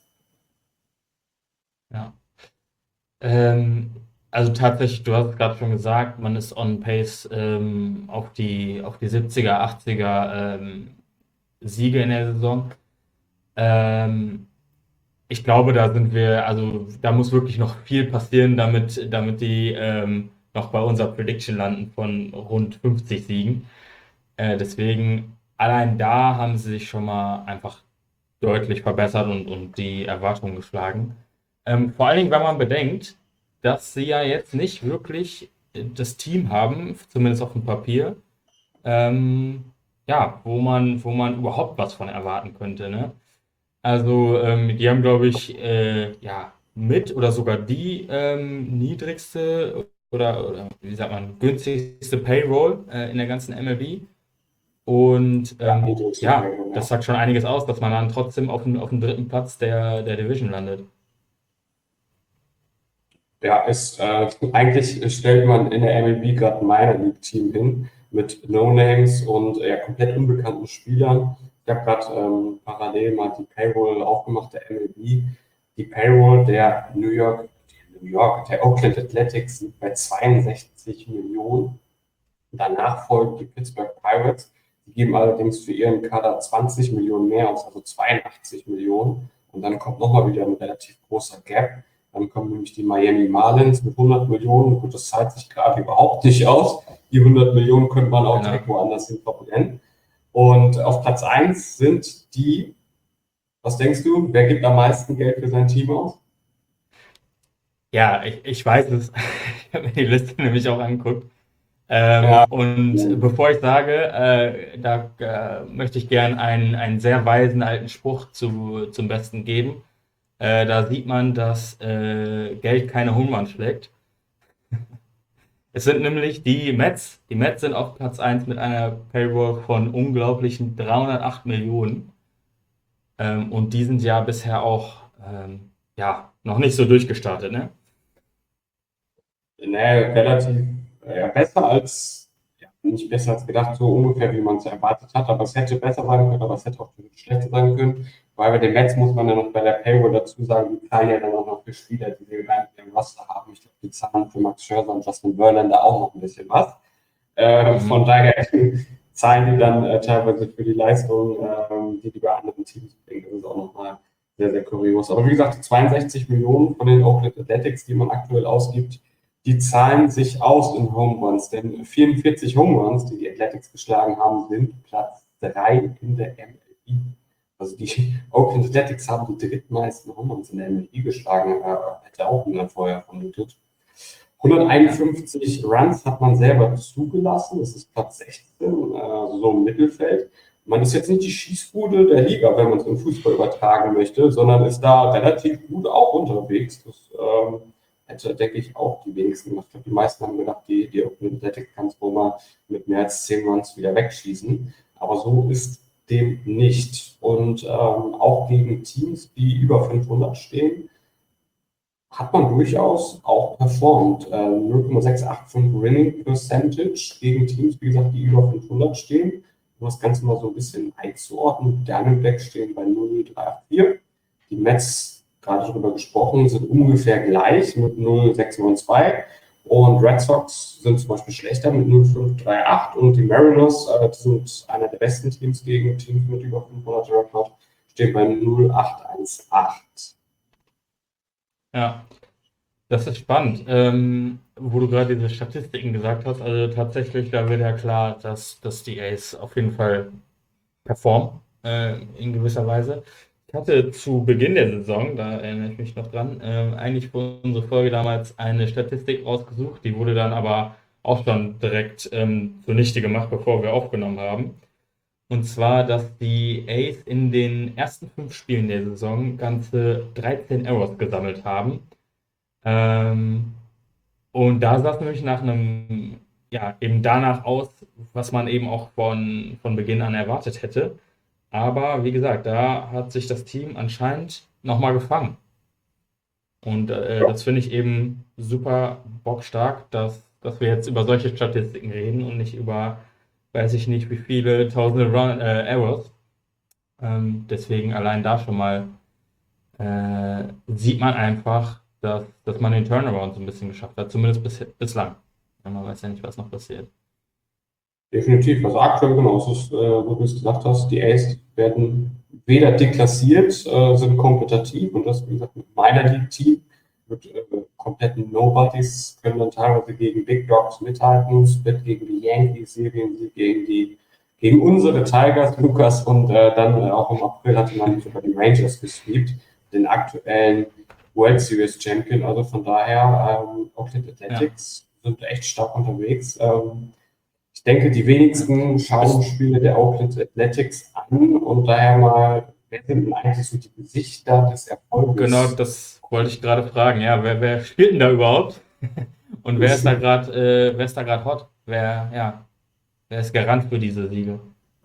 Ja. Ähm, also tatsächlich, du hast es gerade schon gesagt, man ist on pace ähm, auf die, auf die siebziger, achtziger ähm, Siege in der Saison. Ähm, ich glaube, da sind wir, also da muss wirklich noch viel passieren, damit, damit die ähm, noch bei unserer Prediction landen von rund fünfzig Siegen. Äh, deswegen, allein da haben sie sich schon mal einfach deutlich verbessert und, und die Erwartungen geschlagen. Ähm, vor allen Dingen, wenn man bedenkt, dass sie ja jetzt nicht wirklich das Team haben, zumindest auf dem Papier, ähm, ja, wo man, wo man überhaupt was von erwarten könnte, ne? Also, ähm, die haben, glaube ich, äh, ja, mit oder sogar die ähm, niedrigste oder, oder wie sagt man, günstigste Payroll äh, in der ganzen M L B. Und Ja, ähm, niedrigste ja, Payroll, das ja. sagt schon einiges aus, dass man dann trotzdem auf dem, auf dem dritten Platz der, der Division landet. Ja, ist, äh, eigentlich stellt man in der M L B gerade ein Minor League Team hin mit No-Names und ja, komplett unbekannten Spielern. Ich habe gerade ähm, parallel mal die Payroll aufgemacht der M L B. Die Payroll der New York, New York, der Oakland Athletics liegt bei zweiundsechzig Millionen. Danach folgt die Pittsburgh Pirates. Die geben allerdings für ihren Kader zwanzig Millionen mehr aus, also zweiundachtzig Millionen. Und dann kommt nochmal wieder ein relativ großer Gap. Dann kommen nämlich die Miami Marlins mit hundert Millionen. Gut, das zahlt sich gerade überhaupt nicht aus. Die hundert Millionen könnte man auch Genau. direkt woanders hin verbrennen. Und auf Platz eins sind die, was denkst du, wer gibt am meisten Geld für sein Team aus? Ja, ich, ich weiß es. Ich habe mir die Liste nämlich auch angeguckt. Ähm, Ja, und bevor ich sage, äh, da äh, möchte ich gern einen, einen sehr weisen alten Spruch zu, zum Besten geben. Äh, da sieht man, dass äh, Geld keine Hungern schlägt. Es sind nämlich die Mets. Die Mets sind auf Platz eins mit einer Payroll von unglaublichen dreihundertacht Millionen. Ähm, und die sind ja bisher auch ähm, ja, noch nicht so durchgestartet, ne? nee, relativ äh, ja, besser als, ja, nicht besser als gedacht, so ungefähr, wie man es erwartet hat. Aber es hätte besser sein können, aber es hätte auch schlechter sein können. Weil bei den Mets muss man ja noch bei der Payroll dazu sagen, die zahlen ja dann auch noch für Spieler, die sie gar nicht im Roster haben. Ich glaube, die zahlen für Max Scherzer und Justin Verlander auch noch ein bisschen was. Äh, von Mhm. daher zahlen die dann äh, teilweise für die Leistung, ähm, die die bei anderen Teams bringen. Das ist auch nochmal sehr, sehr kurios. Aber wie gesagt, zweiundsechzig Millionen von den Oakland Athletics, die man aktuell ausgibt, die zahlen sich aus in Home Runs, denn vierundvierzig Home Runs, die die Athletics geschlagen haben, sind Platz drei in der M L B. Also die Oakland Athletics haben die drittmeisten Home Runs in der M L B geschlagen, äh, hätte auch niemand vorher vermutet. hunderteinundfünfzig Runs hat man selber zugelassen, das ist Platz sechzehn, also so im Mittelfeld. Man ist jetzt nicht die Schießbude der Liga, wenn man es im Fußball übertragen möchte, sondern ist da relativ gut auch unterwegs. Das ähm, hätte, denke ich, auch die wenigsten gemacht. Ich glaube, die meisten haben gedacht, die, die Oakland Athletics kann es wohl mal mit mehr als zehn Runs wieder wegschießen. Aber so ist dem nicht. Und ähm, auch gegen Teams, die über fünfhundert stehen, hat man durchaus auch performt. Äh, null Komma sechshundertfünfundachtzig Winning Percentage gegen Teams, wie gesagt, die über fünfhundert stehen. Um das Ganze mal so ein bisschen einzuordnen, die Diamondbacks stehen bei null Komma dreihundertvierundachtzig. Die Mets, gerade darüber gesprochen, sind ungefähr gleich mit null Komma sechshundertzweiundneunzig. Und Red Sox sind zum Beispiel schlechter mit null Komma fünfhunderachtunddreißig. Und die Mariners, äh, die sind einer der besten Teams gegen Teams mit über fünfhundert Rekord, stehen bei null Komma achthundertzehn. Ja, das ist spannend, ähm, wo du gerade diese Statistiken gesagt hast. Also tatsächlich, da wird ja klar, dass, dass die A's auf jeden Fall performen, äh, in gewisser Weise. Ich hatte zu Beginn der Saison, da erinnere ich mich noch dran, äh, eigentlich für unsere Folge damals eine Statistik rausgesucht. Die wurde dann aber auch schon direkt ähm, zunichte gemacht, bevor wir aufgenommen haben. Und zwar, dass die A's in den ersten fünf Spielen der Saison ganze dreizehn Errors gesammelt haben. Ähm, und da sah es nämlich nach einem, ja, eben danach aus, was man eben auch von, von Beginn an erwartet hätte. Aber wie gesagt, da hat sich das Team anscheinend nochmal gefangen. Und äh, Ja. das finde ich eben super bockstark, dass, dass wir jetzt über solche Statistiken reden und nicht über, weiß ich nicht, wie viele tausende Run, äh, Errors. Ähm, deswegen allein da schon mal äh, sieht man einfach, dass, dass man den Turnaround so ein bisschen geschafft hat, zumindest bis, bislang. Ja, man weiß ja nicht, was noch passiert. Definitiv. Also aktuell, genau, es ist, äh, wo du es gesagt hast, die A's werden weder deklassiert, äh, sind kompetitiv und das, wie gesagt, mit meiner League-Team, mit äh, kompletten Nobodies, können dann teilweise gegen Big Dogs mithalten, Split gegen die Yankees, Seriensieg gegen die, gegen unsere Tigers, Lukas, und äh, dann äh, auch im April hatte man sogar die Rangers gesweept, den aktuellen World Series Champion. Also von daher, ähm, Oakland Athletics ja. sind echt stark unterwegs. Ähm, Ich denke, die wenigsten schauen Spiele der Oakland Athletics an und daher mal, wer sind denn eigentlich so die Gesichter des Erfolges? Genau, das wollte ich gerade fragen. Ja, wer, wer spielt denn da überhaupt? Und wer ist da gerade, äh, wer ist da gerade hot? Wer, ja, wer ist Garant für diese Siege?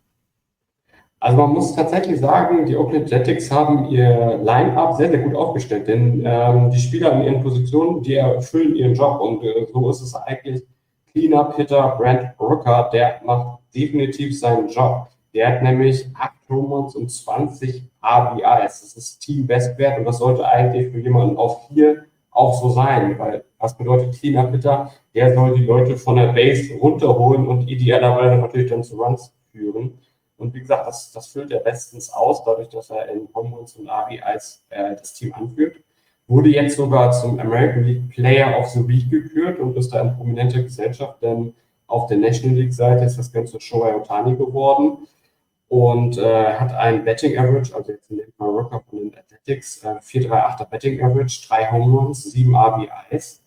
Also man muss tatsächlich sagen, die Oakland Athletics haben ihr Line-Up sehr, sehr gut aufgestellt, denn ähm, die Spieler in ihren Positionen, die erfüllen ihren Job und äh, so ist es eigentlich. Cleanup-Hitter Brent Rooker, der macht definitiv seinen Job. Der hat nämlich acht Home Runs und zwanzig R B Is. Das ist Team-Bestwert und das sollte eigentlich für jemanden auf vier auch so sein, weil was bedeutet Cleanup-Hitter? Der soll die Leute von der Base runterholen und idealerweise natürlich dann zu Runs führen. Und wie gesagt, das, das füllt er bestens aus, dadurch, dass er in Home Runs und R B Is äh, das Team anführt. Wurde jetzt sogar zum American League Player of the Week gekürt und ist da in prominenter Gesellschaft, denn auf der National League Seite ist das Ganze Shohei Ohtani geworden und äh, hat ein Betting Average, also jetzt in dem Fall Rooker von den Athletics, äh, vier Komma achtunddreißiger Betting Average, drei Home Runs, sieben R B Is.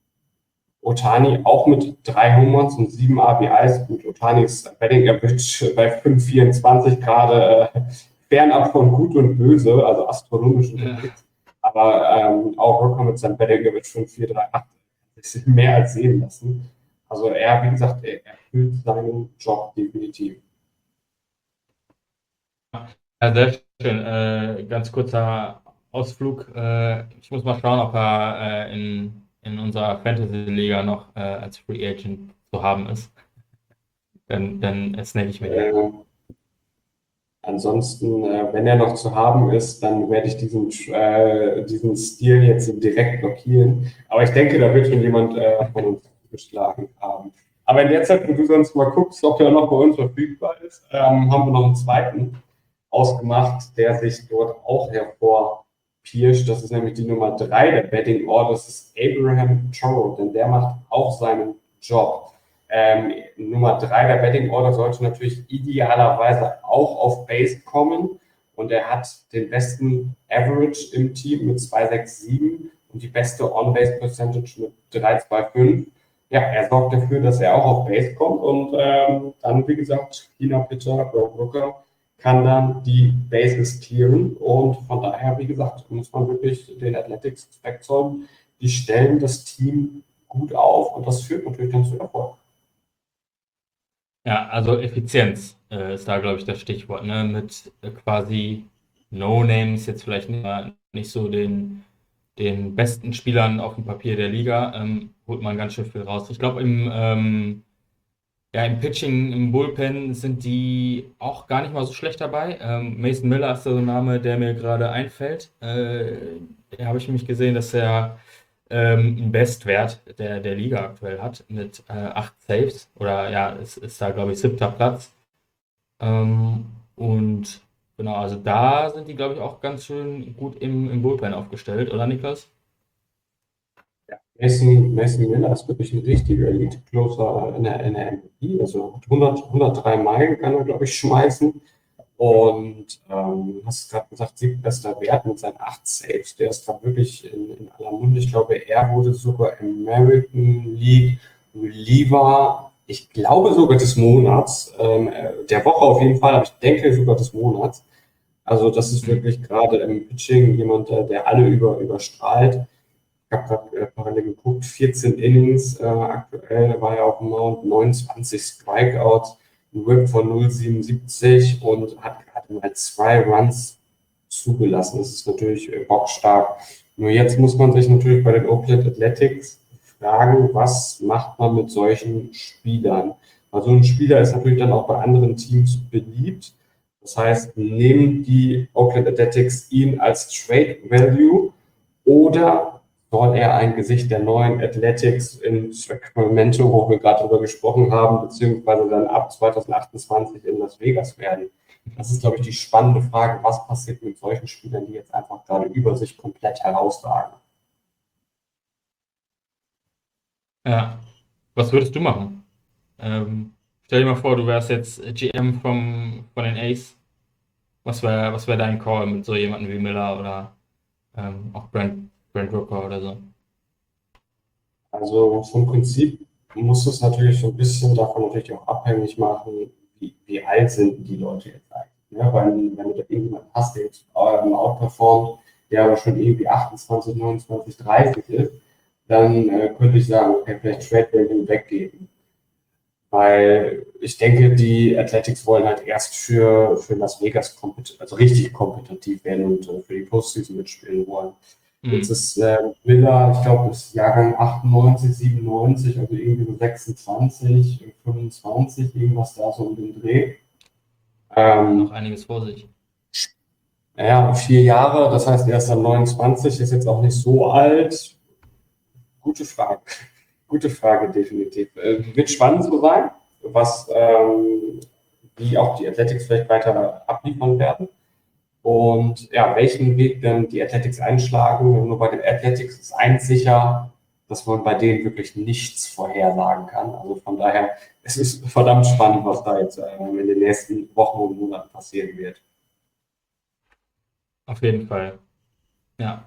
Ohtani auch mit drei Home Runs und sieben R B Is. Gut, Ohtanis Betting Average bei fünf Komma vierundzwanzig gerade äh, fernab von Gut und Böse, also astronomisch unterwegs. Ja. Aber ähm, auch Rooker mit seinem Betting Average fünf Komma vierunddreißig ist mehr als sehen lassen. Also er, wie gesagt, er erfüllt seinen Job definitiv. Ja, sehr schön. Äh, ganz kurzer Ausflug. Äh, ich muss mal schauen, ob er äh, in, in unserer Fantasy-Liga noch äh, als Free Agent zu haben ist. Dann, dann snacke ich mir den. Äh, ansonsten, äh, wenn er noch zu haben ist, dann werde ich diesen, äh, diesen Stil jetzt direkt blockieren. Aber ich denke, da wird schon jemand äh, von uns geschlagen haben. Aber in der Zeit, wo du sonst mal guckst, ob der noch bei uns verfügbar ist, ähm, haben wir noch einen zweiten ausgemacht, der sich dort auch hervortut. Pirsch, das ist nämlich die Nummer drei der Betting Order, das ist Abraham Toro, denn der macht auch seinen Job. Ähm, Nummer drei der Betting Order sollte natürlich idealerweise auch auf Base kommen und er hat den besten Average im Team mit zwei Komma sechs sieben und die beste On-Base-Percentage mit drei Komma zwei fünf. Ja, er sorgt dafür, dass er auch auf Base kommt und ähm, dann, wie gesagt, Kina Pitcher, Brad Rooker kann dann die Bases clearen und von daher, wie gesagt, muss man wirklich den Athletics Respekt zollen. Die stellen das Team gut auf und das führt natürlich dann zu Erfolg. Ja, also Effizienz äh, ist da, glaube ich, das Stichwort, ne? Mit äh, quasi No-Names, jetzt vielleicht nicht, nicht so den, den besten Spielern auf dem Papier der Liga, ähm, holt man ganz schön viel raus. Ich glaube, im, ähm, ja, im Pitching, im Bullpen sind die auch gar nicht mal so schlecht dabei. Ähm, Mason Miller ist der Name, der mir gerade einfällt. Äh, da habe ich nämlich gesehen, dass er ähm, einen Bestwert der, der Liga aktuell hat mit äh, acht Saves. Oder ja, es ist da, glaube ich, siebter Platz. Ähm, und genau, also da sind die, glaube ich, auch ganz schön gut im, im Bullpen aufgestellt, oder Niklas? Ja, Mason, Mason Miller ist wirklich ein richtiger Elite-Closer in der, in der M L B. Also hundert, hundertdrei Meilen kann er, glaube ich, schmeißen. Und ähm, hast gerade gesagt, siebtbester Wert mit seinen acht Saves. Der ist da wirklich in, in aller Munde. Ich glaube, er wurde sogar American League Reliever, ich glaube sogar des Monats, ähm, äh, der Woche auf jeden Fall, aber ich denke sogar des Monats. Also das ist wirklich gerade im Pitching jemand, der, der alle über, überstrahlt. Ich habe gerade äh, parallel geguckt, vierzehn Innings äh, aktuell, war ja auf dem Mount, neunundzwanzig Strikeouts, ein Whip von null Komma siebenundsiebzig und hat gerade mal zwei Runs zugelassen. Das ist natürlich äh, bockstark. Nur jetzt muss man sich natürlich bei den Oakland Athletics fragen, was macht man mit solchen Spielern? Weil so ein Spieler ist natürlich dann auch bei anderen Teams beliebt. Das heißt, nehmen die Oakland Athletics ihn als Trade Value oder soll er ein Gesicht der neuen Athletics in Sacramento, wo wir gerade darüber gesprochen haben, beziehungsweise dann ab zwanzig achtundzwanzig in Las Vegas werden? Das ist, glaube ich, die spannende Frage, was passiert mit solchen Spielern, die jetzt einfach gerade über sich komplett herausragen. Ja. Was würdest du machen? Ähm, stell dir mal vor, du wärst jetzt G M vom, von den A's. Was wäre was wär dein Call mit so jemandem wie Miller oder ähm, auch Brent, Brent Rooker oder so? Also vom Prinzip muss es natürlich so ein bisschen davon natürlich auch abhängig machen, wie, wie alt sind die Leute jetzt eigentlich. Ja, weil wenn du da irgendjemand hast, der jetzt ähm, outperformt, der aber schon irgendwie achtundzwanzig, neunundzwanzig, dreißig ist, dann äh, könnte ich sagen, okay, vielleicht Trade Value weggeben. Weil ich denke, die Athletics wollen halt erst für, für Las Vegas kompet also richtig kompetitiv werden und äh, für die Postseason mitspielen wollen. Jetzt Mhm. ist äh, Miller, ich glaube, ist Jahrgang achtundneunzig, siebenundneunzig, also irgendwie so sechsundzwanzig, fünfundzwanzig, irgendwas da so um den Dreh. Noch Ähm, einiges vor sich. ja, vier Jahre, das heißt, er ist dann neunundzwanzig, ist jetzt auch nicht so alt. Gute Frage. Gute Frage, definitiv. Äh, wird spannend so sein, was, ähm, wie auch die Athletics vielleicht weiter abliefern werden. Und ja, welchen Weg denn die Athletics einschlagen. Nur bei den Athletics ist eins sicher, dass man bei denen wirklich nichts vorhersagen kann. Also von daher, es ist verdammt spannend, was da jetzt ähm, in den nächsten Wochen und Monaten passieren wird. Auf jeden Fall. Ja.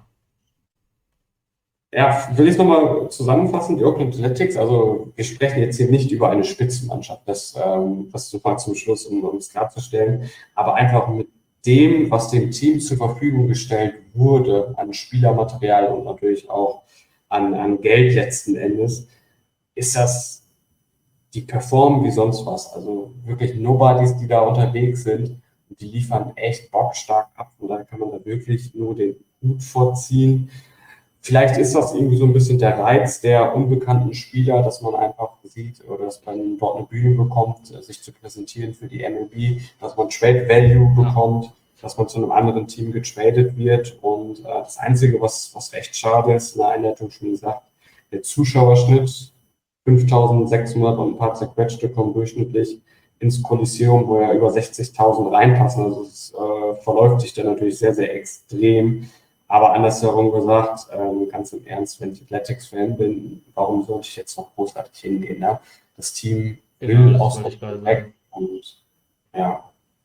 Ja, will ich es nochmal zusammenfassen, die Oakland Athletics, also wir sprechen jetzt hier nicht über eine Spitzenmannschaft, das, ähm, das mal zum Schluss, um, um es klarzustellen, aber einfach mit dem, was dem Team zur Verfügung gestellt wurde, an Spielermaterial und natürlich auch an, an Geld letzten Endes, ist das, die performen wie sonst was. Also wirklich Nobodies, die da unterwegs sind, und die liefern echt bockstark ab und da kann man da wirklich nur den Hut vorziehen. Vielleicht ist das irgendwie so ein bisschen der Reiz der unbekannten Spieler, dass man einfach sieht oder dass man dort eine Bühne bekommt, sich zu präsentieren für die M L B, dass man Trade Value bekommt, dass man zu einem anderen Team getradet wird. Und äh, das Einzige, was, was echt schade ist, in der Einleitung schon gesagt, der Zuschauerschnitt, fünftausendsechshundert und ein paar zerquetschte kommen durchschnittlich ins Kolosseum, wo ja über sechzigtausend reinpassen. Also es äh, verläuft sich dann natürlich sehr, sehr extrem. Aber andersherum gesagt, ähm, ganz im Ernst, wenn ich Athletics-Fan bin, warum sollte ich jetzt noch großartig hingehen? Ne? Das Team Genau, will das aus wollte ich gerade weg sagen. und ja.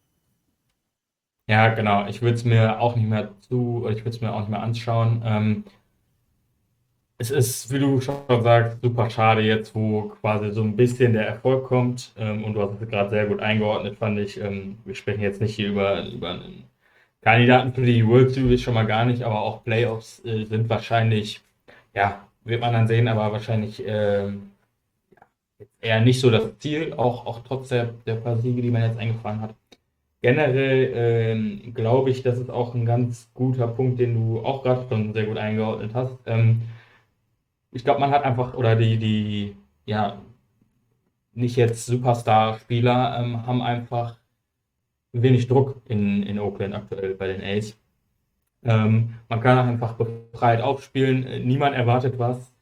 Ja, genau. Ich würde es mir auch nicht mehr zu, oder ich würde es mir auch nicht mehr anschauen. Ähm, es ist, wie du schon sagst, super schade jetzt, wo quasi so ein bisschen der Erfolg kommt. Ähm, und du hast es gerade sehr gut eingeordnet, fand ich. Ähm, wir sprechen jetzt nicht hier über, über einen Kandidaten für die World Series schon mal gar nicht, aber auch Playoffs äh, sind wahrscheinlich, ja, wird man dann sehen, aber wahrscheinlich ähm, eher nicht so das Ziel, auch, auch trotz der, der paar Siege, die man jetzt eingefahren hat. Generell ähm, glaube ich, das ist auch ein ganz guter Punkt, den du auch gerade schon sehr gut eingeordnet hast. Ähm, ich glaube, man hat einfach, oder die, die, ja, nicht jetzt Superstar-Spieler, ähm, haben einfach wenig Druck in, in Oakland aktuell bei den A's. Ähm, man kann einfach befreit aufspielen, äh, niemand erwartet was.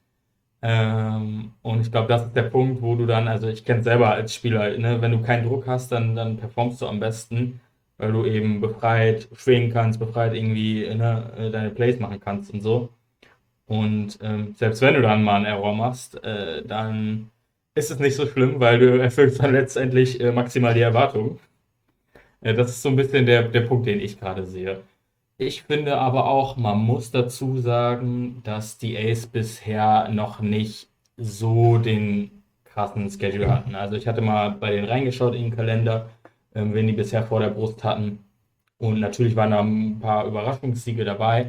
Ähm, und ich glaube, das ist der Punkt, wo du dann, also ich kenne es selber als Spieler, ne, wenn du keinen Druck hast, dann, dann performst du am besten, weil du eben befreit schwingen kannst, befreit irgendwie ne, äh, deine Plays machen kannst und so. Und ähm, selbst wenn du dann mal einen Error machst, äh, dann ist es nicht so schlimm, weil du erfüllst dann letztendlich äh, maximal die Erwartung. Äh, das ist so ein bisschen der, der Punkt, den ich gerade sehe. Ich finde aber auch, man muss dazu sagen, dass die Ace bisher noch nicht so den krassen Schedule hatten. Also ich hatte mal bei denen reingeschaut in den Kalender, ähm, wen die bisher vor der Brust hatten. Und natürlich waren da ein paar Überraschungssiege dabei.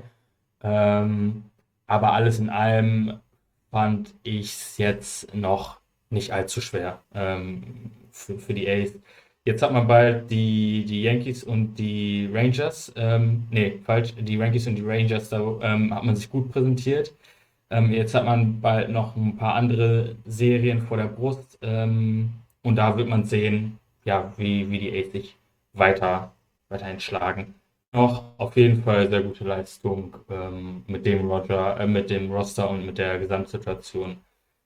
Ähm, aber alles in allem fand ich es jetzt noch nicht allzu schwer ähm, für, für die Ace. Jetzt hat man bald die, die Yankees und die Rangers. Ähm, nee, falsch, die Yankees und die Rangers, da ähm, hat man sich gut präsentiert. Ähm, jetzt hat man bald noch ein paar andere Serien vor der Brust. Ähm, und da wird man sehen, ja, wie, wie die Ace sich weiter, weiterhin schlagen. Noch auf jeden Fall sehr gute Leistung ähm, mit dem Roger, äh, mit dem Roster und mit der Gesamtsituation.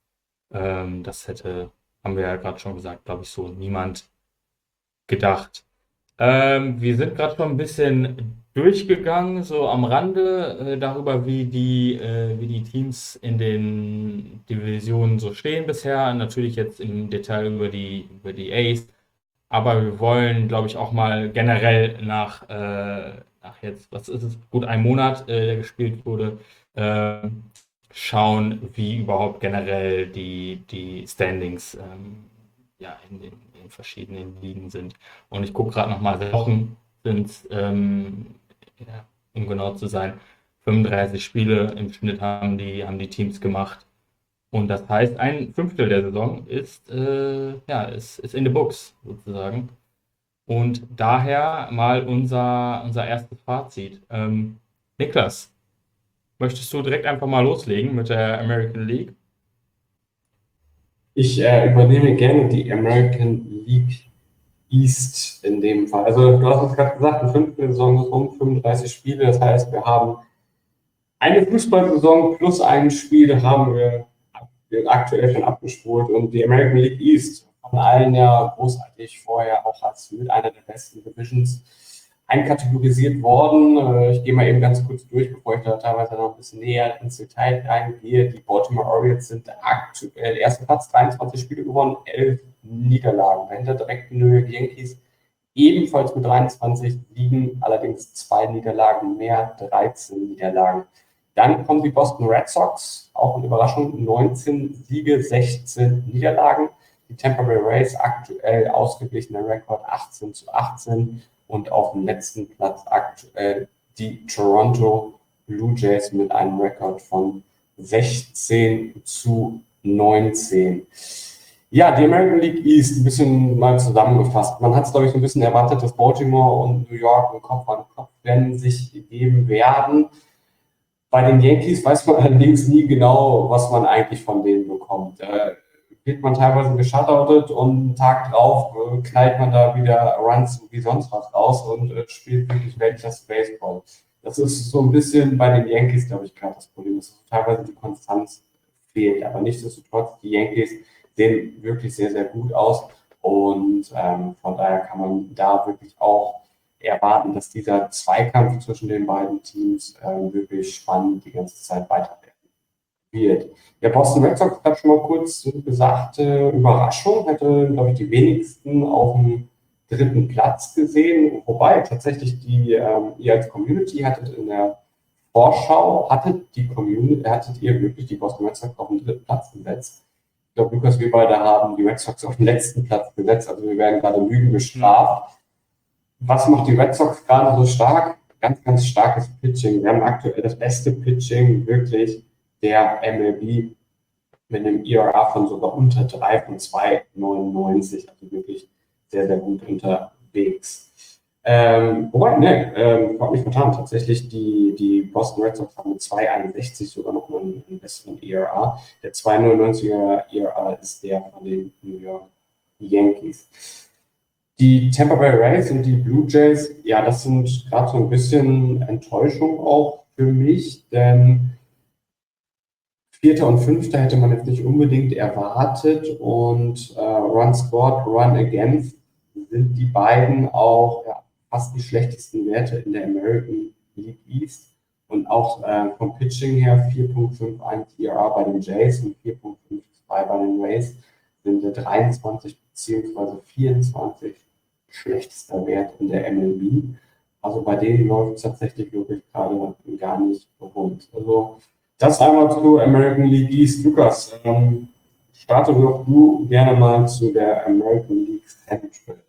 Ähm, das hätte, haben wir ja gerade schon gesagt, glaube ich, so niemand gedacht. Ähm, wir sind gerade schon ein bisschen durchgegangen, so am Rande, äh, darüber, wie die, äh, wie die Teams in den Divisionen so stehen bisher. Natürlich jetzt im Detail über die, über die Ace. Aber wir wollen, glaube ich, auch mal generell nach, äh, nach jetzt, was ist es, gut ein Monat, äh, der gespielt wurde, äh, schauen, wie überhaupt generell die, die Standings ähm, ja, in den, in den verschiedenen Ligen sind. Und ich gucke gerade nochmal, Wochen sind es, ähm, ja, um genau zu sein, fünfunddreißig Spiele im Schnitt haben die, haben die Teams gemacht. Und das heißt, ein Fünftel der Saison ist, äh, ja, ist, ist in the books sozusagen. Und daher mal unser, unser erstes Fazit. Ähm, Niklas, möchtest du direkt einfach mal loslegen mit der American League? Ich äh, übernehme gerne die American League East in dem Fall. Also du hast es gerade gesagt, eine fünfte Saison ist um fünfunddreißig Spiele. Das heißt, wir haben eine Fußballsaison plus ein Spiel haben wir aktuell schon abgespult und die American League East von allen ja großartig vorher auch als mit einer der besten Divisions einkategorisiert worden. Äh, Ich gehe mal eben ganz kurz durch, bevor ich da teilweise noch ein bisschen näher ins Detail reingehe. Die Baltimore Orioles sind aktuell erster Platz, dreiundzwanzig Spiele gewonnen, elf Niederlagen. Dahinter direkt die New York Yankees ebenfalls mit dreiundzwanzig Siegen, allerdings zwei Niederlagen mehr, dreizehn Niederlagen. Dann kommen die Boston Red Sox, auch eine Überraschung, neunzehn Siege, sechzehn Niederlagen. Die Tampa Bay Rays aktuell ausgeglichener Rekord achtzehn zu achtzehn und auf dem letzten Platz aktuell die Toronto Blue Jays mit einem Rekord von sechzehn zu neunzehn. Ja, die American League East, ein bisschen mal zusammengefasst. Man hat es, glaube ich, so ein bisschen erwartet, dass Baltimore und New York ein Kopf an Kopf Rennen sich geben werden. Bei den Yankees weiß man allerdings nie genau, was man eigentlich von denen bekommt. Da wird man teilweise geschutoutet und einen Tag drauf äh, knallt man da wieder Runs wie sonst was raus und äh, spielt wirklich welches Baseball. Das ist so ein bisschen bei den Yankees, glaube ich, gerade das Problem, dass teilweise die Konstanz fehlt. Aber nichtsdestotrotz, die Yankees sehen wirklich sehr, sehr gut aus und ähm, von daher kann man da wirklich auch erwarten, dass dieser Zweikampf zwischen den beiden Teams äh, wirklich spannend die ganze Zeit weiter wird. Ja, Boston Red Sox, ich habe schon mal kurz gesagt, äh, Überraschung, hätte, glaube ich, die wenigsten auf dem dritten Platz gesehen. Wobei tatsächlich die, ähm, ihr als Community hattet in der Vorschau, hattet die Community, hattet ihr wirklich die Boston Red Sox auf den dritten Platz gesetzt. Ich glaube, Lukas, wir beide haben die Red Sox auf den letzten Platz gesetzt, also wir werden gerade Lügen bestraft. Was macht die Red Sox gerade so stark? Ganz, ganz starkes Pitching. Wir haben aktuell das beste Pitching wirklich der M L B mit einem E R A von sogar unter drei von zwei Komma neunundneunzig, also wirklich sehr, sehr gut unterwegs. Ähm, wobei, ne, ähm, ich habe mich vertan. Tatsächlich, die, die Boston Red Sox haben mit zwei Komma einundsechzig sogar noch einen, einen besseren E R A. Der zwei Komma neunundneunziger E R A ist der von den New York Yankees. Die Tampa Bay Rays und die Blue Jays, ja, das sind gerade so ein bisschen Enttäuschung auch für mich, denn Vierter und Fünfter hätte man jetzt nicht unbedingt erwartet und äh, Run Scored, Run Against sind die beiden auch ja, fast die schlechtesten Werte in der American League East und auch äh, vom Pitching her vier Komma einundfünfzig E R A bei den Jays und vier Komma zweiundfünfzig bei den Rays sind der dreiundzwanzig bzw. vierundzwanzig schlechtester Wert in der M L B. Also bei denen läuft es tatsächlich wirklich gerade gar nicht rund. Also das einmal zu American League East. Lukas, ähm, starte doch du gerne mal zu der American League Central.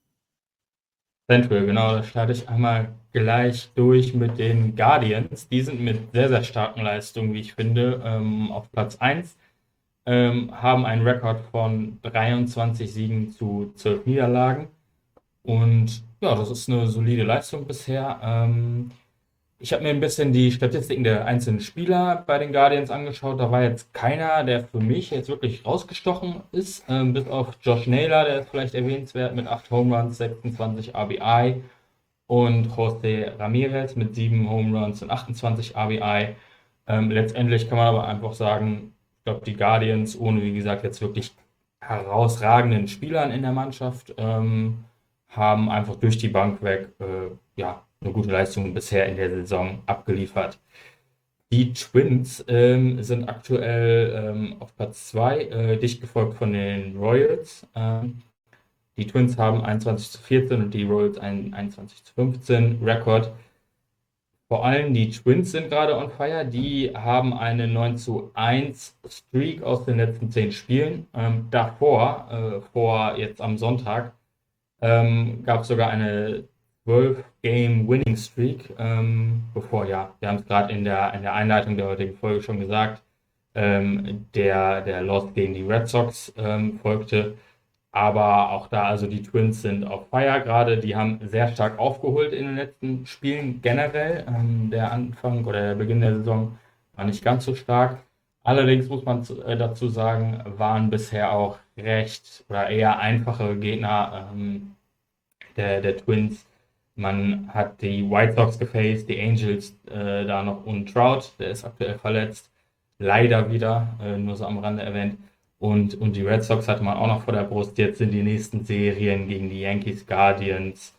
Central, genau, da starte ich einmal gleich durch mit den Guardians. Die sind mit sehr, sehr starken Leistungen, wie ich finde, ähm, auf Platz eins. Ähm, haben einen Rekord von dreiundzwanzig Siegen zu zwölf Niederlagen. Und ja, das ist eine solide Leistung bisher. Ähm, ich habe mir ein bisschen die Statistiken der einzelnen Spieler bei den Guardians angeschaut. Da war jetzt keiner, der für mich jetzt wirklich rausgestochen ist. Ähm, bis auf Josh Naylor, der ist vielleicht erwähnenswert mit acht Home Runs, sechsundzwanzig R B I. Und José Ramirez mit sieben Home Runs und achtundzwanzig R B I. Ähm, letztendlich kann man aber einfach sagen, ich glaube, die Guardians, ohne wie gesagt jetzt wirklich herausragenden Spielern in der Mannschaft, ähm, haben einfach durch die Bank weg äh, ja, eine gute Leistung bisher in der Saison abgeliefert. Die Twins ähm, sind aktuell ähm, auf Platz zwei, äh, dicht gefolgt von den Royals. Ähm, die Twins haben einundzwanzig zu vierzehn und die Royals einen einundzwanzig zu fünfzehn Rekord. Vor allem die Twins sind gerade on fire. Die haben eine neun zu eins Streak aus den letzten zehn Spielen. Ähm, davor, äh, vor jetzt am Sonntag, ähm, gab es sogar eine zwölf-Game-Winning-Streak, ähm, bevor, ja, wir haben es gerade in der, in der Einleitung der heutigen Folge schon gesagt, ähm, der, der Loss gegen die Red Sox ähm, folgte. Aber auch da, also die Twins sind auf Fire gerade. Die haben sehr stark aufgeholt in den letzten Spielen generell. Ähm, der Anfang oder der Beginn der Saison war nicht ganz so stark. Allerdings muss man zu, äh, dazu sagen, waren bisher auch recht oder eher einfache Gegner ähm, der, der Twins. Man hat die White Sox gefaced, die Angels äh, da noch ohne Trout, der ist aktuell verletzt. Leider wieder, äh, nur so am Rande erwähnt. Und, und die Red Sox hatte man auch noch vor der Brust. Jetzt sind die nächsten Serien gegen die Yankees, Guardians.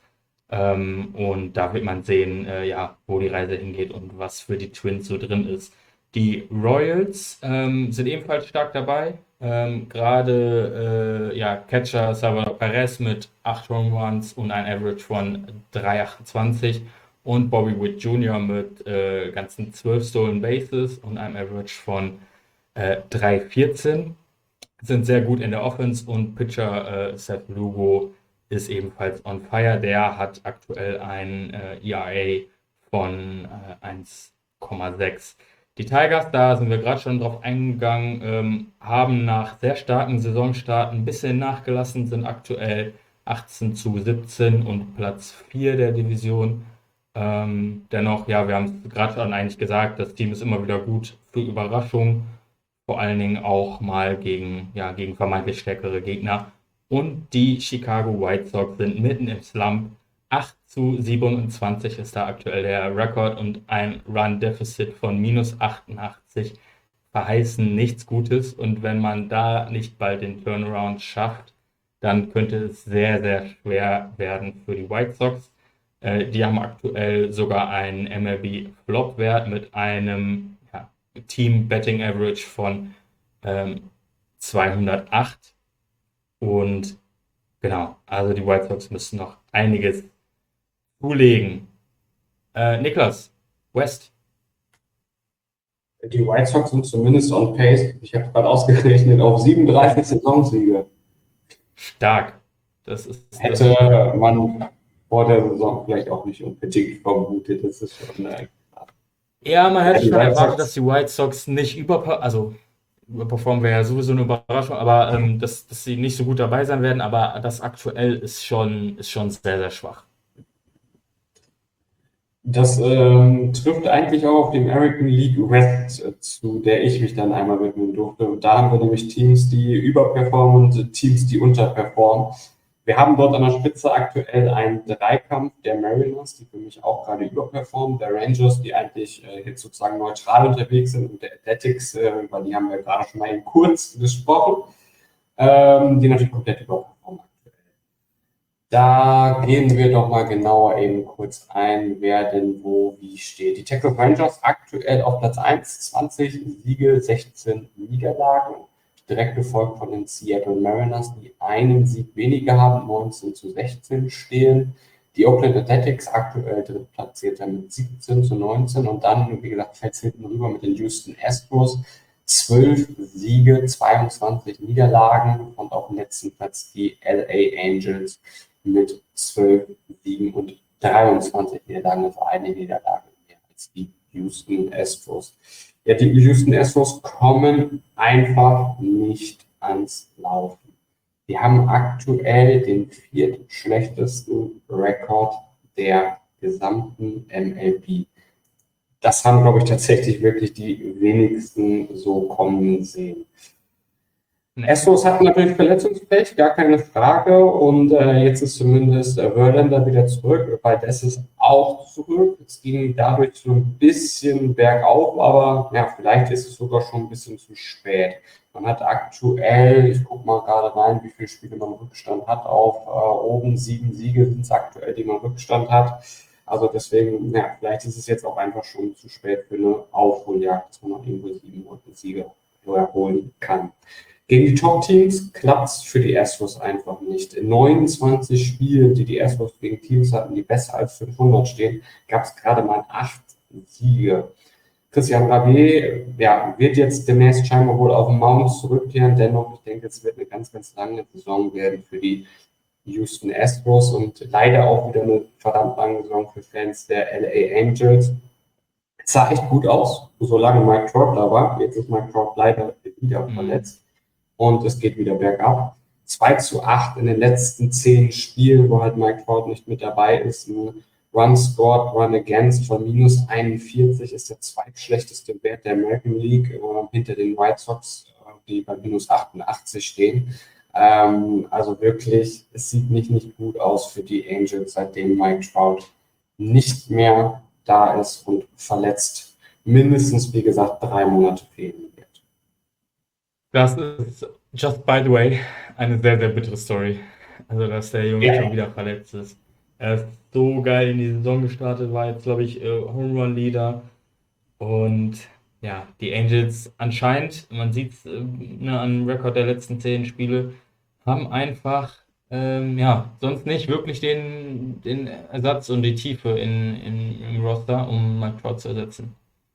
Ähm, und da wird man sehen, äh, ja, wo die Reise hingeht und was für die Twins so drin ist. Die Royals ähm, sind ebenfalls stark dabei. Ähm, Gerade äh, ja, Catcher Salvador Perez mit acht Home Runs und ein Average von drei Komma achtundzwanzig und Bobby Witt Junior mit äh, ganzen zwölf Stolen Bases und einem Average von äh, drei Komma vierzehn. Sind sehr gut in der Offense und Pitcher äh, Seth Lugo ist ebenfalls on fire. Der hat aktuell ein äh, E R A von äh, eins Komma sechs. Die Tigers, da sind wir gerade schon drauf eingegangen, ähm, haben nach sehr starken Saisonstarten ein bisschen nachgelassen, sind aktuell achtzehn zu siebzehn und Platz vier der Division. Ähm, dennoch, ja, wir haben es gerade schon eigentlich gesagt, das Team ist immer wieder gut für Überraschungen, vor allen Dingen auch mal gegen, ja, gegen vermeintlich stärkere Gegner. Und die Chicago White Sox sind mitten im Slump. acht zu siebenundzwanzig ist da aktuell der Rekord und ein Run-Deficit von minus achtundachtzig verheißen nichts Gutes. Und wenn man da nicht bald den Turnaround schafft, dann könnte es sehr, sehr schwer werden für die White Sox. Äh, die haben aktuell sogar einen M L B-Flop-Wert mit einem ja, Team-Betting-Average von ähm, zweihundertacht. Und genau, also die White Sox müssen noch einiges zulegen. Äh, Niklas, West, Die White Sox sind zumindest on pace. Ich habe gerade ausgerechnet auf siebenunddreißig Saisonsiege. stark. Das ist, das ist Hätte man vor der Saison vielleicht auch nicht unbedingt vermutet. Das ist schon äh, ja, man ja, hätte die schon White erwartet, dass Sox. die White Sox nicht über, also überperformen wäre ja sowieso eine Überraschung, aber ähm, dass, dass sie nicht so gut dabei sein werden, aber das aktuell ist schon, ist schon sehr, sehr schwach. Das ähm, trifft eigentlich auch auf die American League West äh, zu, der ich mich dann einmal widmen durfte. Und da haben wir nämlich Teams, die überperformen und Teams, die unterperformen. Wir haben dort an der Spitze aktuell einen Dreikampf der Mariners, die für mich auch gerade überperformen, der Rangers, die eigentlich äh, jetzt sozusagen neutral unterwegs sind, und der Athletics, äh, über die haben wir gerade schon mal eben kurz gesprochen, ähm, die natürlich komplett überperformen. Da gehen wir doch mal genauer eben kurz ein, wer denn wo wie steht. Die Texas Rangers aktuell auf Platz eins, zwanzig Siege, sechzehn Niederlagen, direkt gefolgt von den Seattle Mariners, die einen Sieg weniger haben, neunzehn zu sechzehn stehen. Die Oakland Athletics aktuell drittplatzierter mit siebzehn zu neunzehn, und dann, wie gesagt, fällt es hinten rüber mit den Houston Astros. zwölf Siege, zweiundzwanzig Niederlagen, und auf dem letzten Platz die L A Angels mit zwölf Siegen und dreiundzwanzig Niederlagen, also eine Niederlage mehr als die Houston Astros. Ja, die Houston Astros kommen einfach nicht ans Laufen. Die haben aktuell den viertschlechtesten Rekord der gesamten M L B. Das haben, glaube ich, tatsächlich wirklich die wenigsten so kommen sehen. Nee. Astros hatten natürlich Verletzungspech, gar keine Frage. Und äh, jetzt ist zumindest äh, Verlander wieder zurück. Valdez ist auch zurück. Es ging dadurch so ein bisschen bergauf, aber ja, vielleicht ist es sogar schon ein bisschen zu spät. Man hat aktuell, ich gucke mal gerade rein, wie viele Spiele man Rückstand hat. Auf äh, oben sieben Siege sind es aktuell, die man Rückstand hat. Also deswegen, ja, vielleicht ist es jetzt auch einfach schon zu spät für eine Aufholjagd, dass man noch irgendwo sieben Siege holen kann. Gegen die Top-Teams klappt es für die Astros einfach nicht. In neunundzwanzig Spielen, die die Astros gegen Teams hatten, die besser als fünfhundert stehen, gab es gerade mal acht Siege. Christian Javier, ja, wird jetzt demnächst scheinbar wohl auf den Mount zurückkehren. Dennoch, ich denke, es wird eine ganz, ganz lange Saison werden für die Houston Astros und leider auch wieder eine verdammt lange Saison für Fans der L A Angels. Es sah echt gut aus, solange Mike Trout da war. Jetzt ist Mike Trout leider wieder Mhm. verletzt und es geht wieder bergab. zwei zu acht in den letzten zehn Spielen, wo halt Mike Trout nicht mit dabei ist. Ein Run scored, Run against von minus einundvierzig ist der zweitschlechteste Wert der American League, äh, hinter den White Sox, äh, die bei minus achtundachtzig stehen. Ähm, also wirklich, es sieht nicht, nicht gut aus für die Angels, seitdem Mike Trout nicht mehr da ist und verletzt mindestens, wie gesagt, drei Monate fehlen wird. Das ist, just by the way, eine sehr, sehr bittere Story. Also, dass der Junge Ja, schon wieder verletzt ist. Er ist so geil in die Saison gestartet, war jetzt, glaube ich, äh, Home Run Leader. Und ja, die Angels anscheinend, man sieht es äh, ne, an dem Rekord der letzten zehn Spiele, haben einfach ähm, ja, sonst nicht wirklich den, den Ersatz und die Tiefe in, in, im Roster, um Mike Trout zu ersetzen.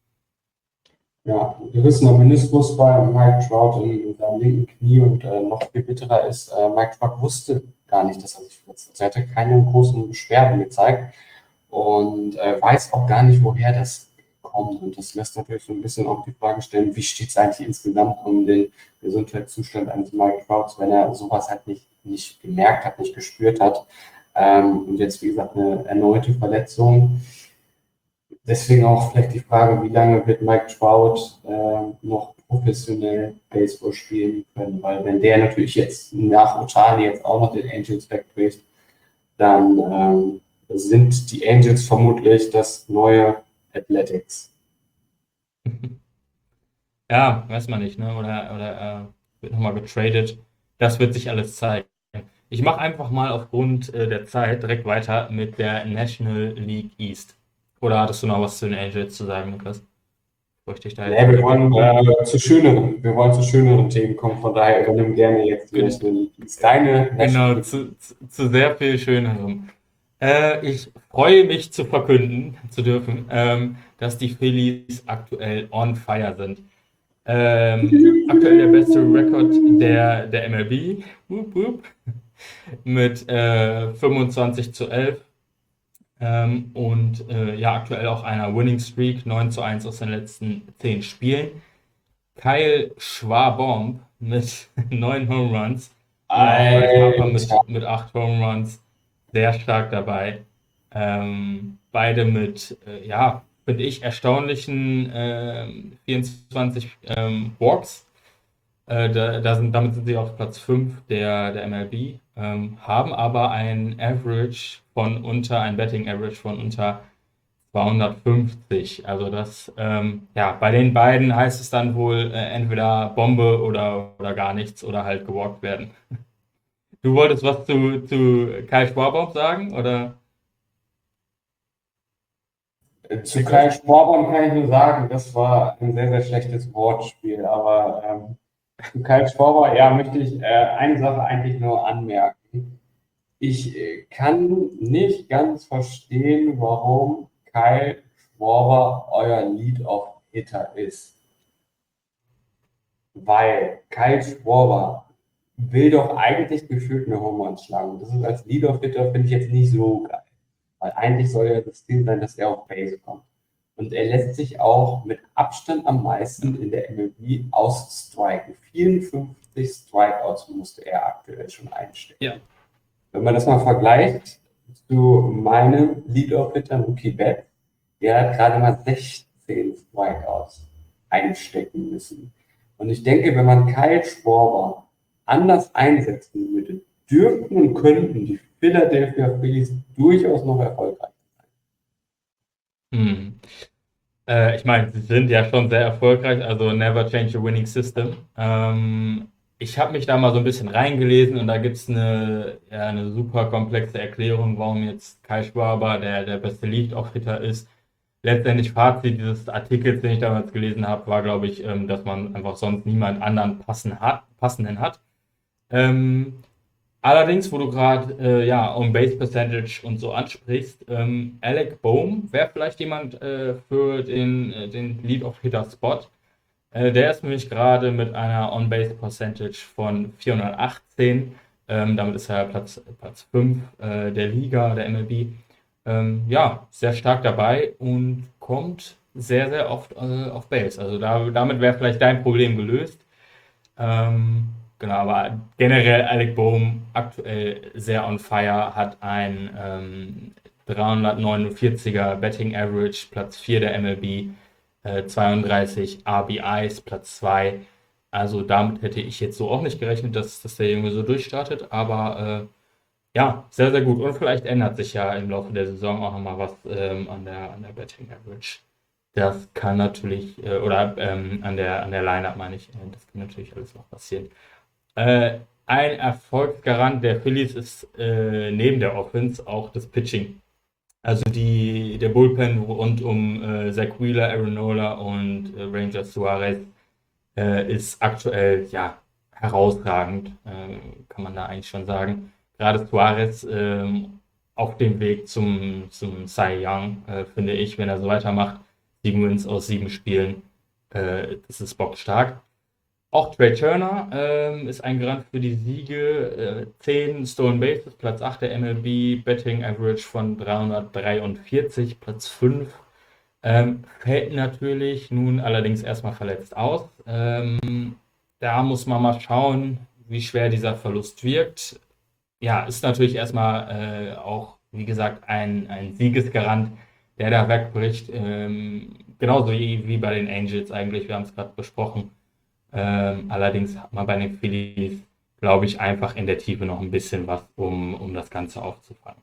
ja, gerissener Meniskus bei Mike Trout in, in seinem linken Knie, und äh, noch viel bitterer ist, äh, Mike Trout wusste gar nicht, dass er sich verletzt hat. Er hatte keine großen Beschwerden gezeigt und äh, weiß auch gar nicht, woher das kommt. Und das lässt natürlich so ein bisschen auch die Frage stellen, wie steht es eigentlich insgesamt um den Gesundheitszustand eines Mike Trouts, wenn er sowas halt nicht, nicht gemerkt hat, nicht gespürt hat. Ähm, und jetzt, wie gesagt, eine erneute Verletzung. Deswegen auch vielleicht die Frage, wie lange wird Mike Trout äh, noch professionell Baseball spielen können? Weil wenn der natürlich jetzt nach Ohtani jetzt auch noch den Angels wegbricht, dann ähm, sind die Angels vermutlich das neue Athletics. Ja, weiß man nicht, ne? Oder, oder äh, wird nochmal getradet. Das wird sich alles zeigen. Ich mache einfach mal aufgrund äh, der Zeit direkt weiter mit der National League East. Oder hattest du noch was zu den Angels zu sagen, Niklas? Bevor ich dich da jetzt Nee, wir unterbreche. wollen äh, zu schöneren, wir wollen zu schöneren Themen kommen, von daher übernimm gerne jetzt die Gen National League East. Deine National genau, League zu, zu, zu sehr viel Schönerem. Äh, ich freue mich zu verkünden, zu dürfen, ähm, dass die Phillies aktuell on fire sind. Ähm, aktuell der beste Rekord der, der M L B. Wup, wup. Mit äh, fünfundzwanzig zu elf. Ähm, und äh, ja, aktuell auch einer Winning Streak, neun zu eins aus den letzten zehn Spielen. Kyle Schwabomb mit neun Home Runs und auch Bryce Harper Alter. mit, mit acht Home Runs sehr stark dabei. Ähm, beide mit, äh, ja, finde ich, erstaunlichen ähm, vierundzwanzig ähm, Walks. Äh, da, da sind, damit sind sie auf Platz fünf der, der M L B, ähm, haben aber ein Average von unter, ein Betting Average von unter zweihundertfünfzig. Also das, ähm, ja, bei den beiden heißt es dann wohl äh, entweder Bombe oder, oder gar nichts oder halt gewalkt werden. Du wolltest was zu, zu Kai Schwarber sagen, oder Zu Niklas? Kyle Schwarber kann ich nur sagen, das war ein sehr, sehr schlechtes Wortspiel. Aber ähm, zu Kyle Schwarber, ja, möchte ich äh, eine Sache eigentlich nur anmerken. Ich äh, kann nicht ganz verstehen, warum Kyle Schwarber euer Lead-Off-Hitter ist. Weil Kyle Schwarber will doch eigentlich gefühlt eine Home Run schlagen. Das ist als Lead-Off-Hitter, finde ich jetzt nicht so geil. Weil eigentlich soll ja das Ziel sein, dass er auf Base kommt. Und er lässt sich auch mit Abstand am meisten in der M L B ausstriken. vierundfünfzig Strikeouts musste er aktuell schon Ja. einstecken. Wenn man das mal vergleicht zu meinem Lead-Off-Hitter Mookie Betts, der hat gerade mal sechzehn Strikeouts einstecken müssen. Und ich denke, wenn man Kyle Schwarber anders einsetzen würde, dürften und könnten die Philadelphia Phillies durchaus noch erfolgreich. Hm. Äh, ich meine, sie sind ja schon sehr erfolgreich, also never change a winning system. Ähm, ich habe mich da mal so ein bisschen reingelesen und da gibt es eine, ja, eine super komplexe Erklärung, warum jetzt Kai Schwarber der, der beste Lead-Off-Hitter ist. Letztendlich Fazit dieses Artikels, den ich damals gelesen habe, war, glaube ich, ähm, dass man einfach sonst niemand anderen passen hat, passenden hat. Ähm, Allerdings, wo du gerade äh, ja, On-Base Percentage und so ansprichst, ähm, Alec Bohm wäre vielleicht jemand äh, für den, äh, den Lead-Off-Hitter-Spot. Äh, der ist nämlich gerade mit einer On-Base Percentage von vierhundertachtzehn. Ähm, damit ist er Platz, Platz fünf äh, der Liga, der M L B. Ähm, ja, sehr stark dabei und kommt sehr, sehr oft äh, auf Base. Also da, damit wäre vielleicht dein Problem gelöst. Ähm, genau, aber generell Alec Bohm aktuell sehr on fire, hat ein ähm, dreihundertneunundvierziger Betting Average, Platz vier der M L B, äh, zweiunddreißig R B Is, Platz zwei. Also damit hätte ich jetzt so auch nicht gerechnet, dass, dass der Junge so durchstartet, aber äh, ja, sehr, sehr gut. Und vielleicht ändert sich ja im Laufe der Saison auch nochmal was ähm, an der, an der Betting Average. Das kann natürlich, äh, oder ähm, an der, an der Line-Up meine ich, äh, das kann natürlich alles noch passieren. Äh, ein Erfolgsgarant der Phillies ist äh, neben der Offense auch das Pitching. Also die, der Bullpen rund um äh, Zach Wheeler, Aaron Nola und äh, Ranger Suarez äh, ist aktuell ja herausragend, äh, kann man da eigentlich schon sagen. Gerade Suarez äh, auf dem Weg zum, zum Cy Young, äh, finde ich, wenn er so weitermacht. Sieben Wins aus sieben Spielen, äh, das ist bockstark. Auch Trey Turner ähm, ist ein Garant für die Siege. Äh, zehn Stolen Bases, Platz acht der M L B, Betting Average von dreihundertdreiundvierzig, Platz fünf. Ähm, fällt natürlich nun allerdings erstmal verletzt aus. Ähm, da muss man mal schauen, wie schwer dieser Verlust wirkt. Ja, ist natürlich erstmal äh, auch, wie gesagt, ein, ein Siegesgarant, der da wegbricht. Ähm, genauso wie, wie bei den Angels eigentlich, wir haben es gerade besprochen. Ähm, allerdings hat man bei den Phillies, glaube ich, einfach in der Tiefe noch ein bisschen was, um, um das Ganze aufzufangen.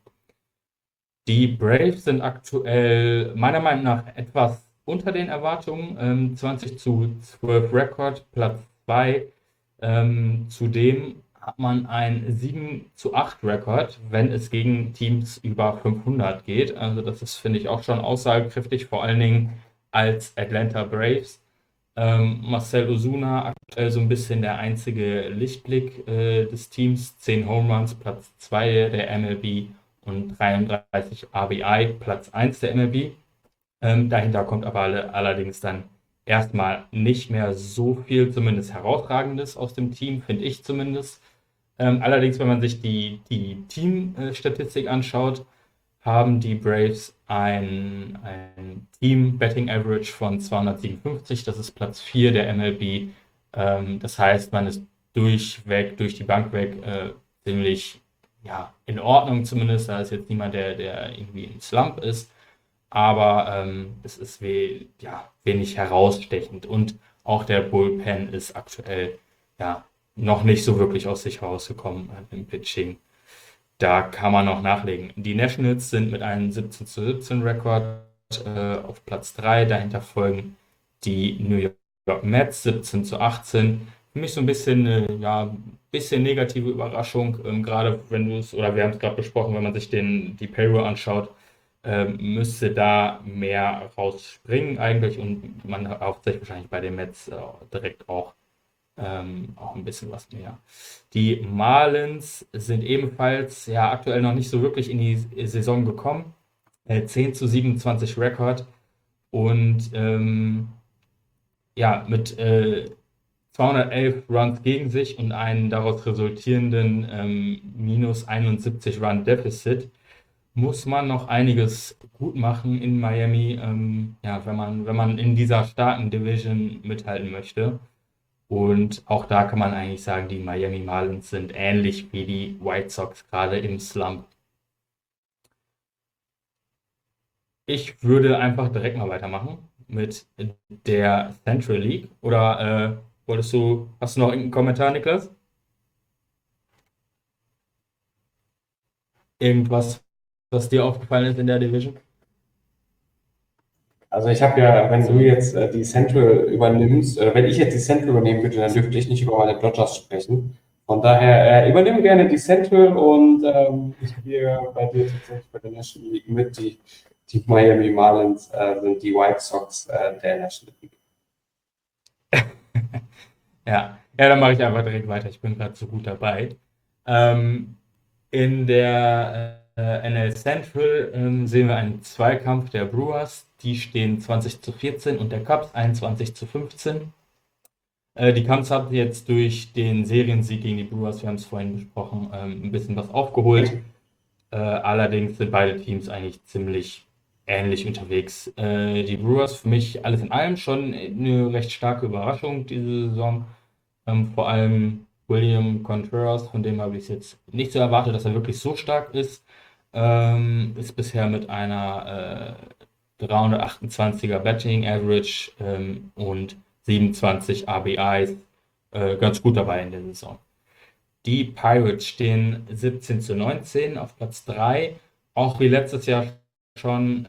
Die Braves sind aktuell meiner Meinung nach etwas unter den Erwartungen. Ähm, zwanzig zu zwölf Rekord, Platz zwei. Ähm, zudem hat man einen sieben zu acht Rekord, wenn es gegen Teams über fünfhundert geht. Also das ist, finde ich, auch schon aussagekräftig, vor allen Dingen als Atlanta Braves. Ähm, Marcell Ozuna aktuell so ein bisschen der einzige Lichtblick äh, des Teams. zehn Home Runs, Platz zwei der M L B und dreiunddreißig R B I, Platz eins der M L B. Ähm, dahinter kommt aber alle, allerdings dann erstmal nicht mehr so viel, zumindest Herausragendes aus dem Team, finde ich zumindest. Ähm, allerdings, wenn man sich die, die Team-Statistik anschaut, haben die Braves ein, ein Team-Betting-Average von zweihundertsiebenundfünfzig. Das ist Platz vier der M L B. Ähm, das heißt, man ist durchweg, durch die Bank weg, äh, ziemlich ja, in Ordnung zumindest. Da ist jetzt niemand, der, der irgendwie im Slump ist. Aber ähm, es ist we ja, wenig herausstechend. Und auch der Bullpen ist aktuell ja, noch nicht so wirklich aus sich herausgekommen äh, im Pitching. Da kann man noch nachlegen. Die Nationals sind mit einem siebzehn zu siebzehn Rekord äh, auf Platz drei. Dahinter folgen die New York Mets siebzehn zu achtzehn. Für mich so ein bisschen, äh, ja, bisschen negative Überraschung, ähm, gerade wenn du es, oder wir haben es gerade besprochen, wenn man sich den, die Payroll anschaut, ähm, müsste da mehr rausspringen eigentlich und man erhofft sich wahrscheinlich bei den Mets äh, direkt auch ähm, auch ein bisschen was mehr. Die Marlins sind ebenfalls ja aktuell noch nicht so wirklich in die Saison gekommen. Äh, zehn zu siebenundzwanzig Rekord und ähm, ja, mit äh, zweihundertelf Runs gegen sich und einen daraus resultierenden ähm, minus einundsiebzig Run Deficit muss man noch einiges gut machen in Miami, ähm, ja, wenn man, wenn man in dieser starken Division mithalten möchte. Und auch da kann man eigentlich sagen, die Miami Marlins sind ähnlich wie die White Sox gerade im Slump. Ich würde einfach direkt mal weitermachen mit der Central League. Oder äh, wolltest du, hast du noch irgendeinen Kommentar, Niklas? Irgendwas, was dir aufgefallen ist in der Division? Also ich habe ja, wenn du jetzt äh, die Central übernimmst, oder wenn ich jetzt die Central übernehmen würde, dann dürfte ich nicht über meine Dodgers sprechen. Von daher äh, übernimm gerne die Central und ähm, ich gehe bei dir tatsächlich bei der National League mit. Die, die Miami Marlins äh, sind die White Sox äh, der National League. Ja, ja, dann mache ich einfach direkt weiter. Ich bin gerade so gut dabei. Ähm, in der äh, N L Central ähm, sehen wir einen Zweikampf der Brewers. Die stehen zwanzig zu vierzehn und der Cubs einundzwanzig zu fünfzehn. Äh, die Cubs haben jetzt durch den Seriensieg gegen die Brewers, wir haben es vorhin besprochen, ähm, ein bisschen was aufgeholt. Äh, allerdings sind beide Teams eigentlich ziemlich ähnlich unterwegs. Äh, die Brewers für mich alles in allem schon eine recht starke Überraschung diese Saison. Ähm, vor allem William Contreras, von dem habe ich jetzt nicht so erwartet, dass er wirklich so stark ist. Ähm, ist bisher mit einer äh, dreihundertachtundzwanziger Betting Average ähm, und siebenundzwanzig R B Is äh, ganz gut dabei in der Saison. Die Pirates stehen siebzehn zu neunzehn auf Platz drei, auch wie letztes Jahr schon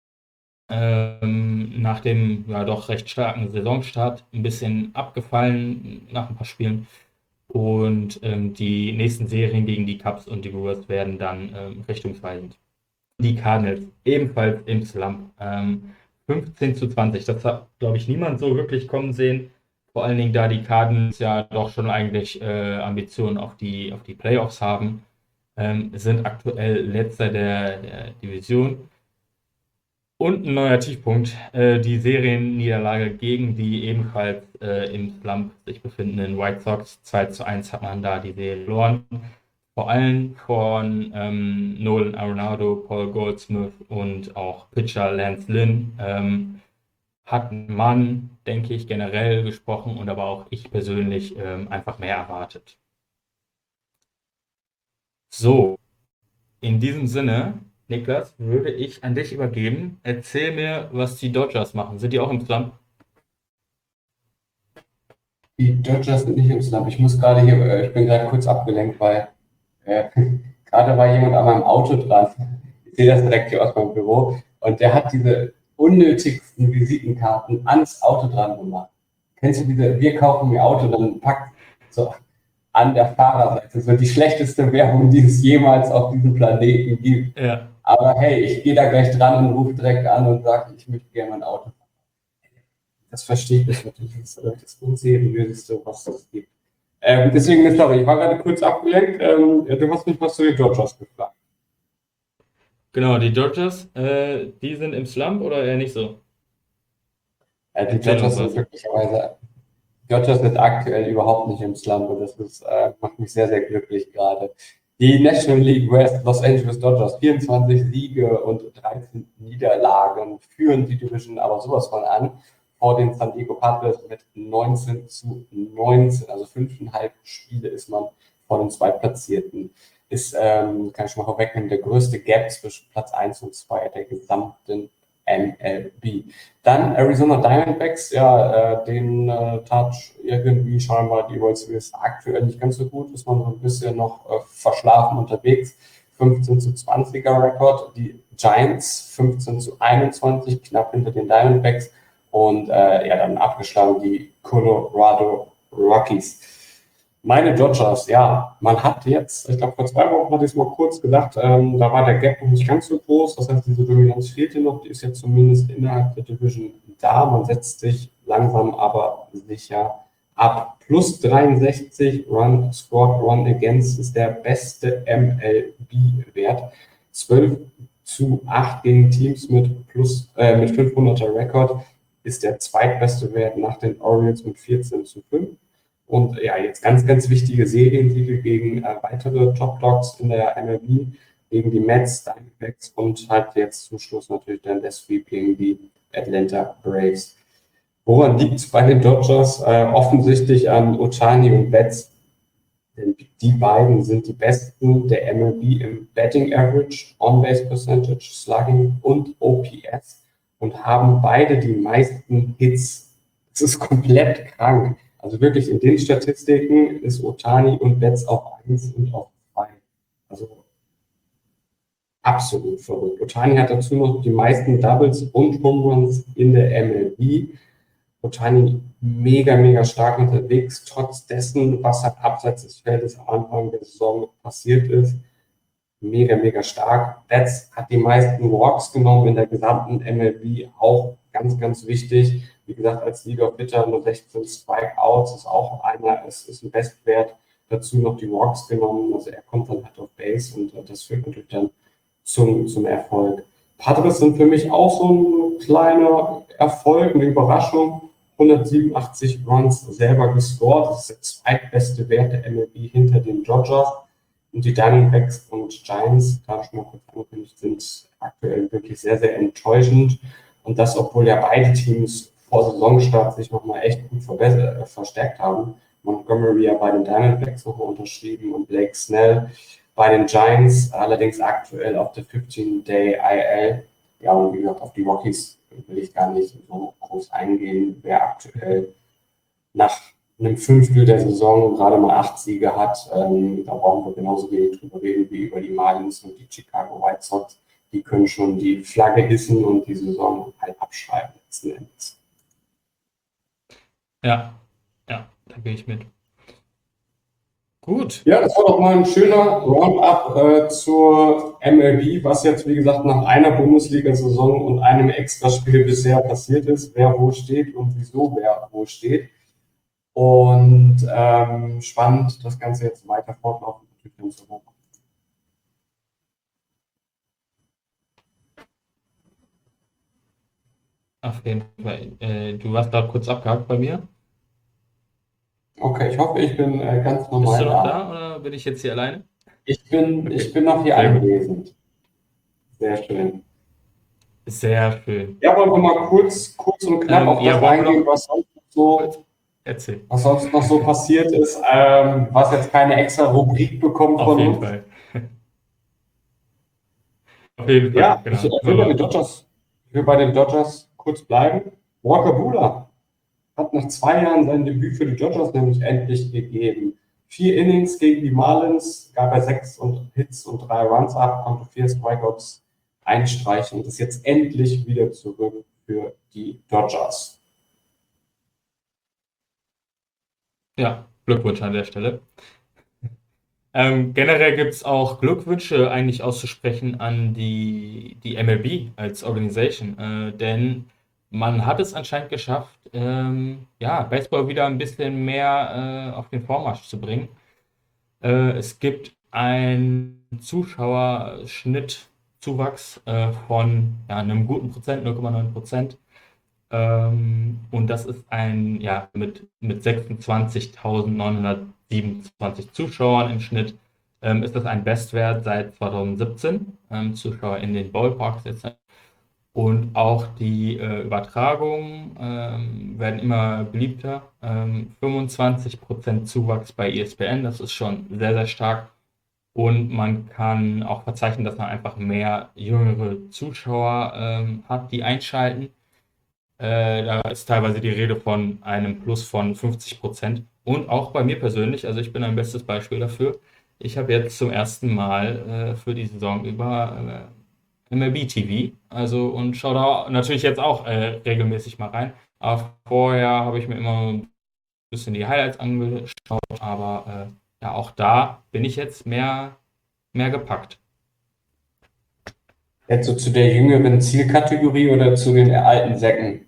ähm, nach dem ja doch recht starken Saisonstart ein bisschen abgefallen nach ein paar Spielen. Und ähm, die nächsten Serien gegen die Cubs und die Brewers werden dann ähm, richtungsweisend. Die Cardinals ebenfalls im Slump. Ähm, fünfzehn zu zwanzig. Das hat, glaube ich, niemand so wirklich kommen sehen. Vor allen Dingen, da die Cardinals ja doch schon eigentlich äh, Ambitionen auf die, auf die Playoffs haben, ähm, sind aktuell letzter der, der Division. Und ein neuer Tiefpunkt, äh, die Serienniederlage gegen die ebenfalls äh, im Slump sich befindenden White Sox. zwei zu eins hat man da die Serie verloren. Vor allem von ähm, Nolan Arenado, Paul Goldsmith und auch Pitcher Lance Lynn ähm, hat man, denke ich, generell gesprochen und aber auch ich persönlich ähm, einfach mehr erwartet. So, in diesem Sinne, Niklas, würde ich an dich übergeben. Erzähl mir, was die Dodgers machen. Sind die auch im Slump? Die Dodgers sind nicht im Slump. Ich muss gerade hier, äh, ich bin gerade kurz abgelenkt, weil äh, gerade war jemand an meinem Auto dran. Ich sehe das direkt hier aus meinem Büro. Und der hat diese unnötigsten Visitenkarten ans Auto dran gemacht. Kennst du diese, wir kaufen ein Auto, dann packt so. an der Fahrerseite. So die schlechteste Werbung, die es jemals auf diesem Planeten gibt. Ja. Aber hey, ich gehe da gleich dran und rufe direkt an und sage, ich möchte gerne mein Auto. Das verstehe ich natürlich. Das ist das Unseriöseste, was es gibt. Ähm, deswegen, sorry, ich war gerade kurz abgelenkt. Ähm, du hast mich was zu den Dodgers gefragt. Genau, die Dodgers, äh, die sind im Slump oder eher nicht so? Äh, die Erzähl uns Dodgers sind was. glücklicherweise, Dodgers sind aktuell überhaupt nicht im Slump und das ist, äh, macht mich sehr, sehr glücklich gerade. Die National League West Los Angeles Dodgers, vierundzwanzig Siege und dreizehn Niederlagen, führen die Division aber sowas von an. Vor den San Diego Padres mit neunzehn zu neunzehn, also fünfeinhalb Spiele ist man vor den Zweitplatzierten. Ist, ähm, kann ich schon mal vorwegnehmen, der größte Gap zwischen Platz eins und zwei der gesamten M L B. Dann Arizona Diamondbacks, ja, äh, den äh, tat irgendwie scheinbar die World Series aktuell nicht ganz so gut, ist man so ein bisschen noch äh, verschlafen unterwegs. fünfzehn zu zwanziger Rekord, die Giants fünfzehn zu einundzwanzig, knapp hinter den Diamondbacks und äh, ja, dann abgeschlagen die Colorado Rockies. Meine Dodgers, ja, man hat jetzt, ich glaube vor zwei Wochen hatte ich es mal kurz gesagt, ähm, da war der Gap noch nicht ganz so groß, das heißt, diese Dominanz fehlte noch, die ist jetzt zumindest innerhalb der Division da, man setzt sich langsam aber sicher ab. Plus dreiundsechzig Run Scored, Run Against ist der beste M L B-Wert, zwölf zu acht gegen Teams mit, plus, äh, mit fünfhunderter Rekord ist der zweitbeste Wert nach den Orioles mit vierzehn zu fünf. Und ja, jetzt ganz, ganz wichtige Seriensiege gegen äh, weitere Top-Dogs in der M L B, gegen die Mets, Diamondbacks und halt jetzt zum Schluss natürlich dann der Sweep gegen die Atlanta Braves. Woran liegt es bei den Dodgers? Äh, offensichtlich an Ohtani und Betts, denn die beiden sind die besten der M L B im Batting Average, On-Base Percentage, Slugging und O P S und haben beide die meisten Hits. Das ist komplett krank. Also wirklich in den Statistiken ist Ohtani und Betts auf eins und auf zwei. Also absolut verrückt. Ohtani hat dazu noch die meisten Doubles und Home Runs in der M L B. Ohtani mega, mega stark unterwegs, trotz dessen, was halt abseits des Feldes am Anfang der Saison passiert ist. Mega, mega stark. Betts hat die meisten Walks genommen in der gesamten M L B, auch ganz, ganz wichtig. Wie gesagt, als Leader-Hitter nur sechzehn Strikeouts ist auch einer, es ist ein Bestwert. Dazu noch die Walks genommen, also er kommt dann halt auf Base und das führt natürlich dann zum, zum Erfolg. Padres sind für mich auch so ein kleiner Erfolg, eine Überraschung. hundertsiebenundachtzig Runs selber gescored, das ist der zweitbeste Wert der M L B hinter den Dodgers. Und die Diamondbacks und Giants, da schon mal kurz angekündigt, sind aktuell wirklich sehr, sehr enttäuschend. Und das, obwohl ja beide Teams vor Saisonstart sich nochmal echt gut äh, verstärkt haben. Montgomery ja bei den Diamondbacks nochmal unterschrieben und Blake Snell bei den Giants, allerdings aktuell auf der fifteen-Day I L. Ja, und wie gesagt, auf die Rockies will ich gar nicht so groß eingehen, wer aktuell nach einem Fünftel der Saison gerade mal acht Siege hat. Ähm, da brauchen wir genauso wenig drüber reden wie über die Marlins und die Chicago White Sox. Die können schon die Flagge hissen und die Saison halt abschreiben letzten Endes. Ja, ja, da gehe ich mit. Gut. Ja, das war doch mal ein schöner Roundup äh, zur M L B, was jetzt, wie gesagt, nach einer Bundesliga-Saison und einem Extraspiel bisher passiert ist, wer wo steht und wieso wer wo steht. Und ähm, spannend, das Ganze jetzt weiter fortlaufen natürlich in Europa. Auf jeden Fall. Äh, du warst gerade kurz abgehakt bei mir. Okay, ich hoffe, ich bin äh, ganz Bist normal du noch da. da oder bin ich jetzt hier alleine? Ich bin, Okay, ich bin noch hier sehr gut. anwesend. Sehr schön. Sehr schön. Ja, wollen wir mal kurz, kurz und knapp Ähm, auf ja, das wollen wir eingehen, noch was sonst so, kurz erzählen? was sonst noch so passiert ist, ähm, was jetzt keine extra Rubrik bekommt Auf von jeden uns. Fall. Auf jeden Fall, Ja, ich, genau. ich will bei den Dodgers, ich will bei den Dodgers kurz bleiben. Walker Buehler hat nach zwei Jahren sein Debüt für die Dodgers nämlich endlich gegeben. Vier Innings gegen die Marlins, gab er sechs und Hits und drei Runs ab, konnte vier Strikeouts einstreichen und ist jetzt endlich wieder zurück für die Dodgers. Ja, Glückwunsch an der Stelle. Ähm, generell gibt es auch Glückwünsche eigentlich auszusprechen an die, die M L B als Organisation, äh, denn man hat es anscheinend geschafft, ähm, ja, Baseball wieder ein bisschen mehr äh, auf den Vormarsch zu bringen. Äh, es gibt einen Zuschauerschnittzuwachs äh, von ja, einem guten Prozent, null Komma neun Prozent. Ähm, und das ist ein, ja, mit, mit sechsundzwanzigtausendneunhundertsiebenundzwanzig Zuschauern im Schnitt, ähm, ist das ein Bestwert seit zweitausendsiebzehn. Ähm, Zuschauer in den Ballparks jetzt. Und auch die äh, Übertragungen ähm, werden immer beliebter. Ähm, fünfundzwanzig Prozent Zuwachs bei E S P N, das ist schon sehr, sehr stark. Und man kann auch verzeichnen, dass man einfach mehr jüngere Zuschauer ähm, hat, die einschalten. Äh, da ist teilweise die Rede von einem Plus von fünfzig Prozent. Und auch bei mir persönlich, also ich bin ein bestes Beispiel dafür. Ich habe jetzt zum ersten Mal äh, für die Saison über äh, M L B T V, also und schaue da natürlich jetzt auch äh, regelmäßig mal rein. Aber vorher habe ich mir immer ein bisschen die Highlights angeschaut, aber äh, ja, auch da bin ich jetzt mehr, mehr gepackt. Jetzt so zu der jüngeren Zielkategorie oder zu den alten Säcken?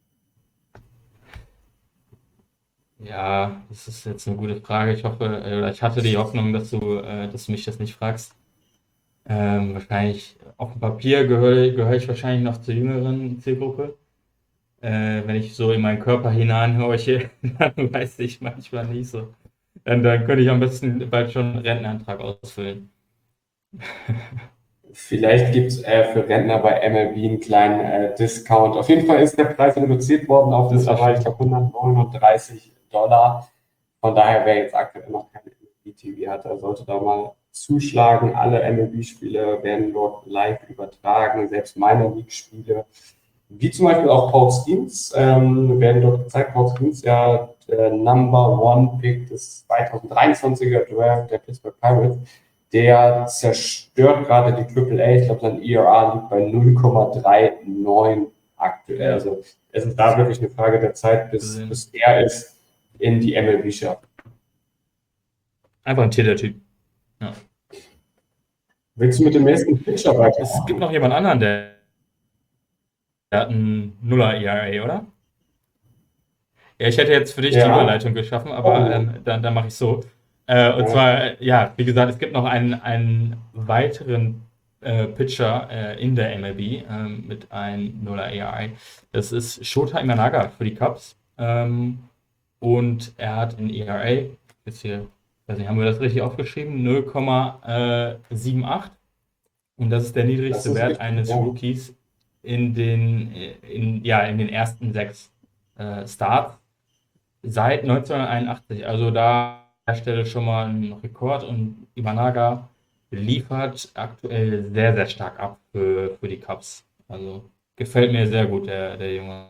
Ja, das ist jetzt eine gute Frage. Ich hoffe, äh, oder ich hatte die Hoffnung, dass du, äh, dass du mich das nicht fragst. Ähm, wahrscheinlich auf dem Papier gehöre gehöre ich wahrscheinlich noch zur jüngeren Zielgruppe. Äh, wenn ich so in meinen Körper hineinhorche, dann weiß ich manchmal nicht so. Dann, dann könnte ich am besten bald schon einen Rentenantrag ausfüllen. Vielleicht gibt es äh, für Rentner bei M L B einen kleinen äh, Discount. Auf jeden Fall ist der Preis reduziert worden auf Das wäre mittlerweile, ich schön. glaube, hundertneununddreißig Dollar. Von daher, wer jetzt aktuell noch kein M L B-T V hat, der sollte da mal zuschlagen. Alle M L B-Spiele werden dort live übertragen, selbst Minor League-Spiele, wie zum Beispiel auch Paul Skeens, ähm, werden dort gezeigt. Paul Skeens, ja, der Number One Pick des zweitausenddreiundzwanziger Draft der Pittsburgh Pirates. Der zerstört gerade die Triple A. Ich glaube, sein E R A liegt bei null Komma neununddreißig aktuell. Ja, Also es ist da wirklich eine Frage der Zeit, bis, gesehen. bis er es in die M L B schafft. Einfach ein Tier, der Typ. Ja. Willst du mit dem nächsten Pitcher Es gibt weitermachen? noch jemand anderen, der, der hat einen Nuller E R A, oder? Ja, ich hätte jetzt für dich die Ja. Überleitung geschaffen, aber Oh. ähm, dann, dann mache ich so. Äh, und Ja. zwar, äh, ja, wie gesagt, es gibt noch einen, einen weiteren äh, Pitcher äh, in der M L B ähm, mit einem Nuller E R A. Das ist Shota Imanaga für die Cubs. Ähm, und er hat ein E R A, jetzt hier, weiß nicht, haben wir das richtig aufgeschrieben? null Komma achtundsiebzig. Und das ist der Das niedrigste ist Wert richtig, eines ja. Rookies in den, in, ja, in den ersten sechs äh, Starts seit neunzehnhunderteinundachtzig. Also da an der Stelle schon mal ein Rekord und Imanaga liefert aktuell sehr, sehr stark ab für, für die Cubs. Also gefällt mir sehr gut, der, der Junge.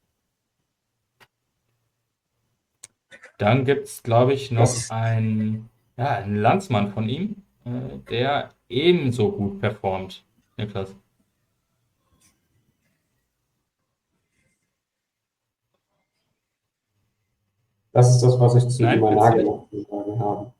Dann gibt es, glaube ich, noch Das, einen, ja, einen Landsmann von ihm, äh, der ebenso gut performt. Niklas. das ist das, was ich zu Nein, willst du Imanage nicht? noch zu sagen habe.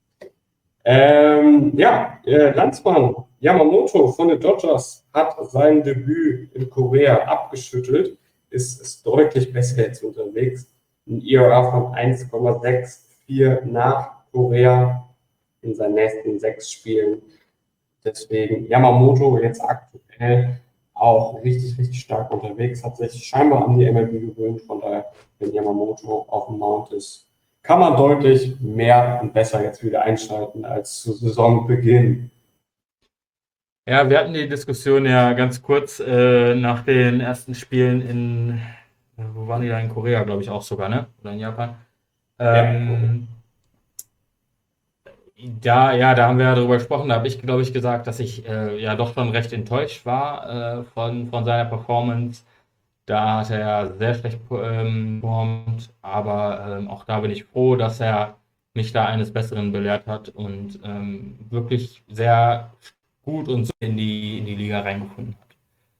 Ähm, ja, äh, Landsmann Yamamoto von den Dodgers hat sein Debüt in Korea abgeschüttelt, ist, ist deutlich besser jetzt unterwegs. Ein E R A von eins Komma vierundsechzig nach Korea in seinen nächsten sechs Spielen. Deswegen Yamamoto jetzt aktuell auch richtig, richtig stark unterwegs, hat sich scheinbar an die M L B gewöhnt. Von daher, wenn Yamamoto auf dem Mount ist, kann man deutlich mehr und besser jetzt wieder einschalten als zu Saisonbeginn. Ja, wir hatten die Diskussion ja ganz kurz äh, nach den ersten Spielen in, äh, wo waren die da? In Korea, glaube ich auch sogar, ne? Oder in Japan. Ja, korrekt. Ähm, da, ja, da haben wir ja drüber gesprochen. Da habe ich, glaube ich, gesagt, dass ich äh, ja doch schon recht enttäuscht war äh, von, von seiner Performance. Da hat er ja sehr schlecht ähm, performt, aber ähm, auch da bin ich froh, dass er mich da eines Besseren belehrt hat und ähm, wirklich sehr gut und so in die, in die Liga reingefunden hat.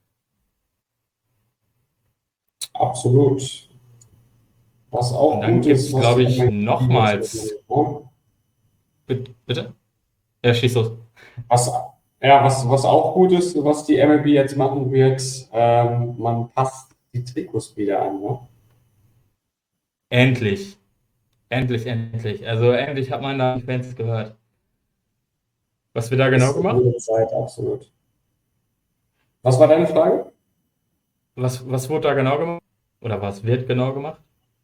Absolut. Was Und auch dann gut gibt ist, es, was glaube die ich, M L B jetzt nochmals. mitnimmt. Bitte? Ja, schieß los. Was, ja, was, was auch gut ist, was die M L B jetzt machen wird, ähm, man passt die Trikots wieder an. Ne? Endlich. Endlich, endlich. Also endlich hat man da die Fans gehört. Was wird da genau Ist eine gemacht? gute Zeit, absolut. Was war deine Frage? Was, was wurde da genau gemacht? Oder was wird genau gemacht?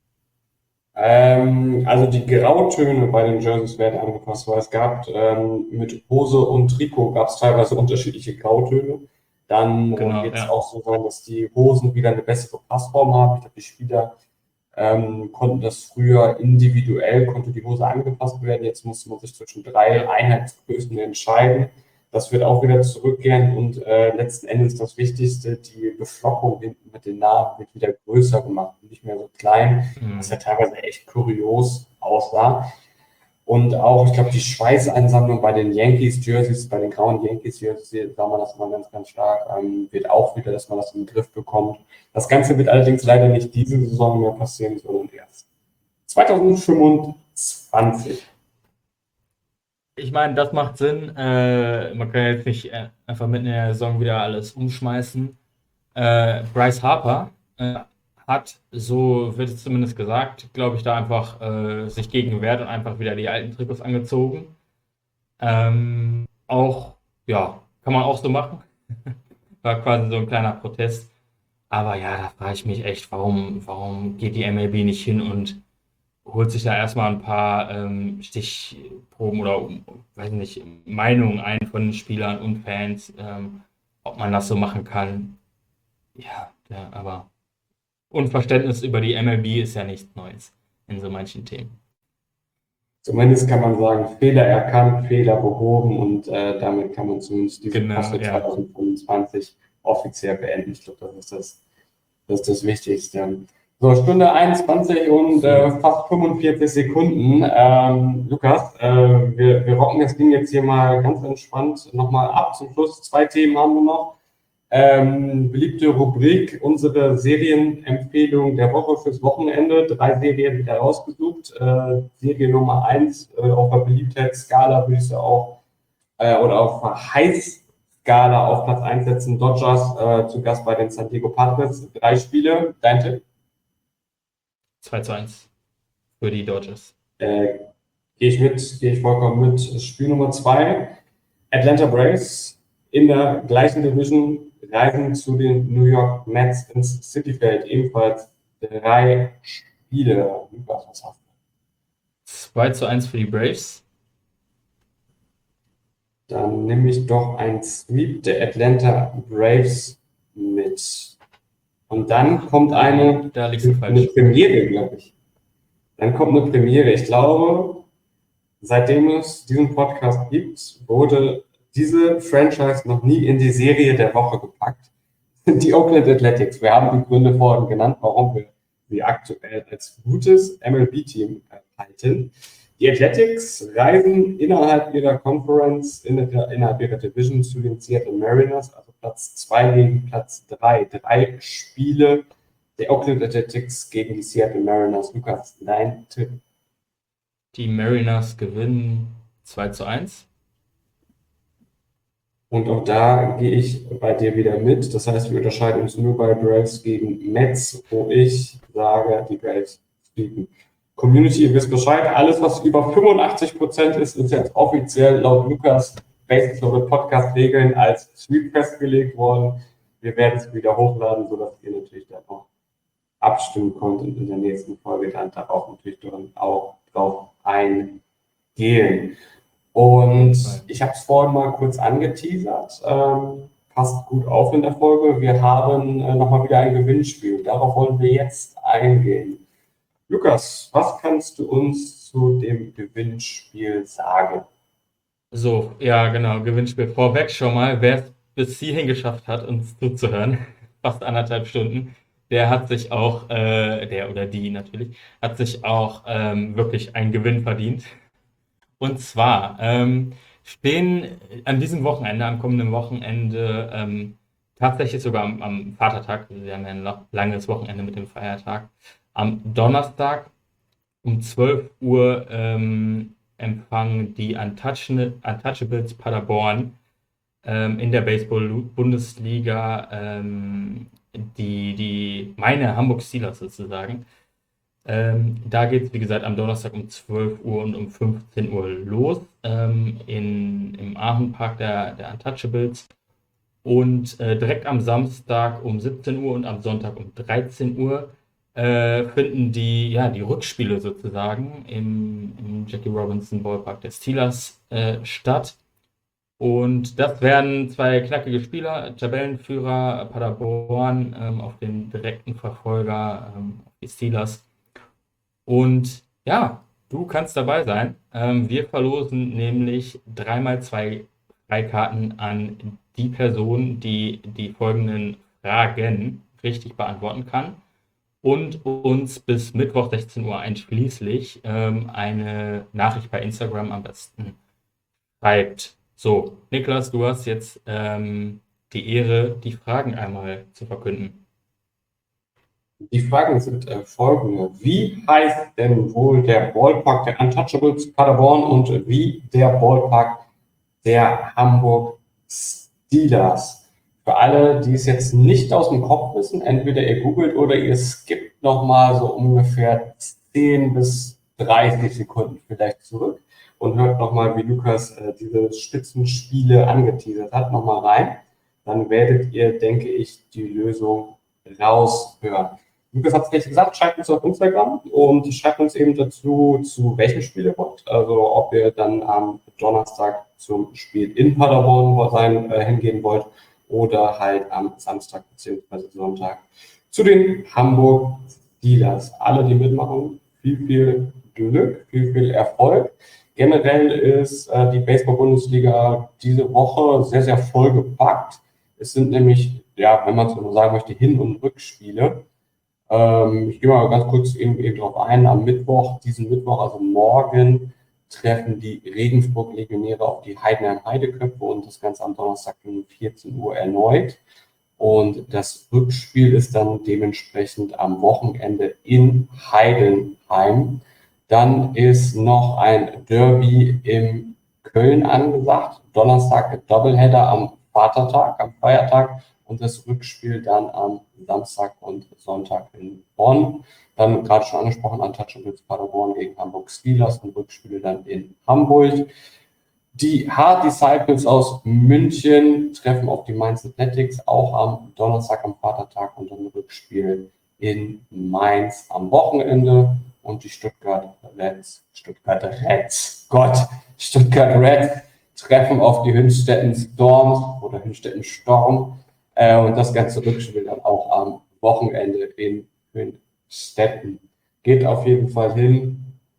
Ähm, also die Grautöne bei den Jerseys werden angepasst, weil es gab ähm, mit Hose und Trikot gab es teilweise unterschiedliche Grautöne. Dann äh, Genau, wird es ja. auch so sein, dass die Hosen wieder eine bessere Passform haben. Ich glaube, die Spieler ähm, konnten das früher individuell, konnte die Hose angepasst werden. Jetzt muss man sich zwischen drei Ja. Einheitsgrößen entscheiden. Das wird auch wieder zurückgehen und äh, letzten Endes das Wichtigste, die Beflockung hinten mit den Namen wird wieder größer gemacht und nicht mehr so klein, was ja Mhm. teilweise echt kurios aussah. Und auch, ich glaube, die Schweißeinsammlung bei den Yankees-Jerseys, bei den grauen Yankees-Jerseys, sah man das immer ganz, ganz stark, ähm, wird auch wieder, dass man das in den Griff bekommt. Das Ganze wird allerdings leider nicht diese Saison mehr passieren, sondern erst zwanzig fünfundzwanzig. Ich meine, das macht Sinn. Äh, man kann jetzt nicht äh, einfach mitten in der Saison wieder alles umschmeißen. Äh, Bryce Harper äh, hat, so wird es zumindest gesagt, glaube ich, da einfach äh, sich gegen gewehrt und einfach wieder die alten Trikots angezogen. Ähm, auch, ja, kann man auch so machen. War quasi so ein kleiner Protest. Aber ja, da frage ich mich echt, warum, warum geht die M L B nicht hin und holt sich da erstmal ein paar ähm, Stichproben oder, weiß nicht, Meinungen ein von Spielern und Fans, ähm, ob man das so machen kann. Ja, ja, aber Unverständnis über die M L B ist ja nichts Neues in so manchen Themen. Zumindest kann man sagen, Fehler erkannt, Fehler behoben und äh, damit kann man zumindest diese Genau, Posse ja. zwanzig fünfundzwanzig offiziell beenden. Ich glaube, das ist das, das ist das Wichtigste. So, Stunde einundzwanzig und So, äh, fast fünfundvierzig Sekunden. Ähm, Lukas, äh, wir, wir rocken das Ding jetzt hier mal ganz entspannt nochmal ab. Zum Schluss zwei Themen haben wir noch. Ähm, beliebte Rubrik, unsere Serienempfehlung der Woche fürs Wochenende. Drei Serien wieder rausgesucht. Äh, Serie Nummer eins äh, auf der Beliebtheitsskala würde ich sie auch, äh, oder auf der Heißskala auf Platz eins setzen. Dodgers äh, zu Gast bei den San Diego Padres. Drei Spiele. Dein Tipp? zwei zu eins für die Dodgers. Äh, gehe ich mit, gehe ich vollkommen mit. Spiel Nummer zwei. Atlanta Braves in der gleichen Division reisen zu den New York Mets ins Cityfield. Ebenfalls drei Spiele. Lukas, was hast du? zwei zu eins für die Braves. Dann nehme ich doch ein Sweep der Atlanta Braves mit. Und dann kommt eine, Da liegst du eine falsch. Premiere, glaube ich. Dann kommt eine Premiere. Ich glaube, seitdem es diesen Podcast gibt, wurde diese Franchise noch nie in die Serie der Woche gepackt. Die Oakland Athletics. Wir haben die Gründe vorhin genannt, warum wir sie aktuell als gutes M L B-Team halten. Die Athletics reisen innerhalb ihrer Conference, innerhalb ihrer Division zu den Seattle Mariners, also Platz zwei gegen Platz drei. Drei Spiele der Oakland Athletics gegen die Seattle Mariners. Lukas, dein Tipp? Die Mariners gewinnen zwei zu eins. Und auch da gehe ich bei dir wieder mit. Das heißt, wir unterscheiden uns nur bei Braves gegen Mets, wo ich sage, die Braves fliegen. Community, ihr wisst Bescheid. Alles, was über fünfundachtzig Prozent ist, ist jetzt offiziell laut Lukas Basis Loaded Podcast Regeln als Sweep festgelegt worden. Wir werden es wieder hochladen, sodass ihr natürlich dann auch abstimmen könnt und in der nächsten Folge dann darauf natürlich dann auch drauf eingehen. Und ich habe es vorhin mal kurz angeteasert, ähm, passt gut auf in der Folge. Wir haben äh, nochmal wieder ein Gewinnspiel. Darauf wollen wir jetzt eingehen. Lukas, was kannst du uns zu dem Gewinnspiel sagen? So, ja, genau, Gewinnspiel vorweg schon mal. Wer es bis hierhin geschafft hat, uns zuzuhören, fast anderthalb Stunden, der hat sich auch, äh, der oder die natürlich, hat sich auch ähm, wirklich einen Gewinn verdient. Und zwar ähm, stehen an diesem Wochenende, am kommenden Wochenende, ähm, tatsächlich sogar am, am Vatertag, wir haben ja ein lo- langes Wochenende mit dem Feiertag, am Donnerstag um zwölf Uhr ähm, empfangen die Untouch- Untouchables Paderborn ähm, in der Baseball-Bundesliga ähm, die, die meine Hamburg Steelers sozusagen. Ähm, da geht es, wie gesagt, am Donnerstag um zwölf Uhr und um fünfzehn Uhr los ähm, in, im Aachen-Park der, der Untouchables. Und äh, direkt am Samstag um siebzehn Uhr und am Sonntag um dreizehn Uhr äh, finden die, ja, die Rückspiele sozusagen im, im Jackie Robinson Ballpark der Steelers äh, statt. Und das werden zwei knackige Spieler, Tabellenführer Paderborn ähm, auf den direkten Verfolger, ähm, die Steelers. Und ja, du kannst dabei sein. Ähm, wir verlosen nämlich dreimal zwei Freikarten an die Person, die die folgenden Fragen richtig beantworten kann und uns bis Mittwoch sechzehn Uhr einschließlich ähm, eine Nachricht bei Instagram am besten schreibt. So, Niklas, du hast jetzt ähm, die Ehre, die Fragen einmal zu verkünden. Die Fragen sind äh, folgende. Wie heißt denn wohl der Ballpark der Untouchables Paderborn und wie der Ballpark der Hamburg Steelers? Für alle, die es jetzt nicht aus dem Kopf wissen, entweder ihr googelt oder ihr skippt nochmal so ungefähr zehn bis dreißig Sekunden vielleicht zurück und hört nochmal, wie Lukas äh, diese Spitzenspiele angeteasert hat, nochmal rein. Dann werdet ihr, denke ich, die Lösung raushören. Lukas hat es gleich gesagt, schreibt uns auf Instagram und schreibt uns eben dazu, zu welchem Spiel ihr wollt. Also ob ihr dann am Donnerstag zum Spiel in Paderborn sein, äh, hingehen wollt oder halt am Samstag bzw. Sonntag zu den Hamburg Steelers. Alle, die mitmachen, viel, viel Glück, viel, viel Erfolg. Generell ist äh, die Baseball-Bundesliga diese Woche sehr, sehr vollgepackt. Es sind nämlich, ja, wenn man es so sagen möchte, Hin- und Rückspiele. Ähm, ich gehe mal ganz kurz eben, eben darauf ein. Am Mittwoch, diesen Mittwoch, also morgen, treffen die Regensburg Legionäre auf die Heidenheim Heideköpfe und das Ganze am Donnerstag um vierzehn Uhr erneut. Und das Rückspiel ist dann dementsprechend am Wochenende in Heidenheim. Dann ist noch ein Derby in Köln angesagt. Donnerstag Doubleheader am Vatertag, am Feiertag und das Rückspiel dann am Samstag und Sonntag in Bonn. Dann gerade schon angesprochen, Untouchables Paderborn gegen Hamburg Steelers und Rückspiele dann in Hamburg. Die Hard Disciples aus München treffen auf die Mainz Athletics auch am Donnerstag am Vatertag und dann Rückspiel in Mainz am Wochenende. Und die Stuttgart Reds, Stuttgart Reds, Gott, Stuttgart Reds treffen auf die Hünstetten Storms oder Hünstetten Storm. Äh, und das ganze Rückspiel dann auch am Wochenende in Hünstetten. Geht auf jeden Fall hin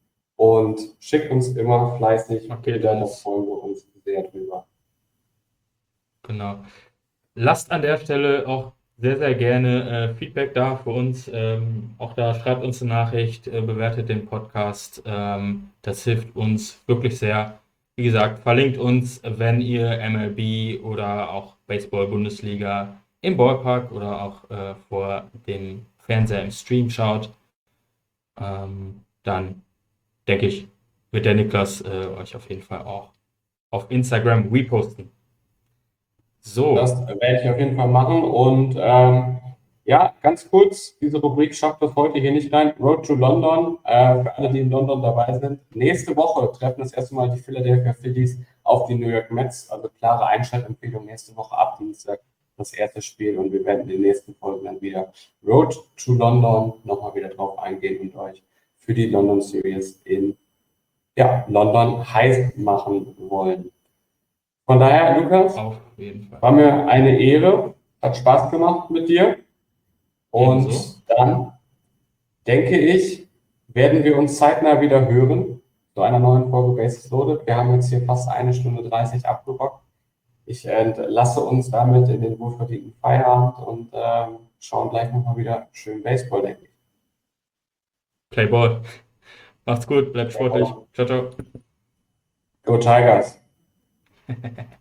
und schickt uns immer fleißig Okay, Bilder, da Dennis. freuen wir uns sehr drüber. Genau. Lasst an der Stelle auch sehr, sehr gerne äh, Feedback da für uns. Ähm, auch da schreibt uns eine Nachricht, äh, bewertet den Podcast. Ähm, das hilft uns wirklich sehr. Wie gesagt, verlinkt uns, wenn ihr M L B oder auch Baseball-Bundesliga im Ballpark oder auch äh, vor dem Fernseher im Stream schaut. Ähm, dann denke ich, wird der Niklas äh, euch auf jeden Fall auch auf Instagram reposten. So, Das werde ich auf jeden Fall machen. Und ähm, ja, ganz kurz, diese Rubrik schafft das heute hier nicht rein. Road to London, äh, für alle, die in London dabei sind. Nächste Woche treffen das erste Mal die Philadelphia Phillies auf die New York Mets. Also klare Einschaltempfehlung nächste Woche ab Dienstag das erste Spiel. Und wir werden in den nächsten Folgen dann wieder Road to London nochmal wieder drauf eingehen und euch für die London Series in ja, London heiß machen wollen. Von daher, Lukas, auf jeden Fall. war mir eine Ehre, hat Spaß gemacht mit dir. Und Ebenso. dann denke ich, werden wir uns zeitnah wieder hören zu einer neuen Folge Bases Loaded. Wir haben jetzt hier fast eine Stunde dreißig abgerockt. Ich entlasse uns damit in den wohlverdienten Feierabend und ähm, schauen gleich nochmal wieder schön Baseball, denke ich. Play Ball. Macht's gut, bleibt sportlich. Ciao, ciao. Go Tigers!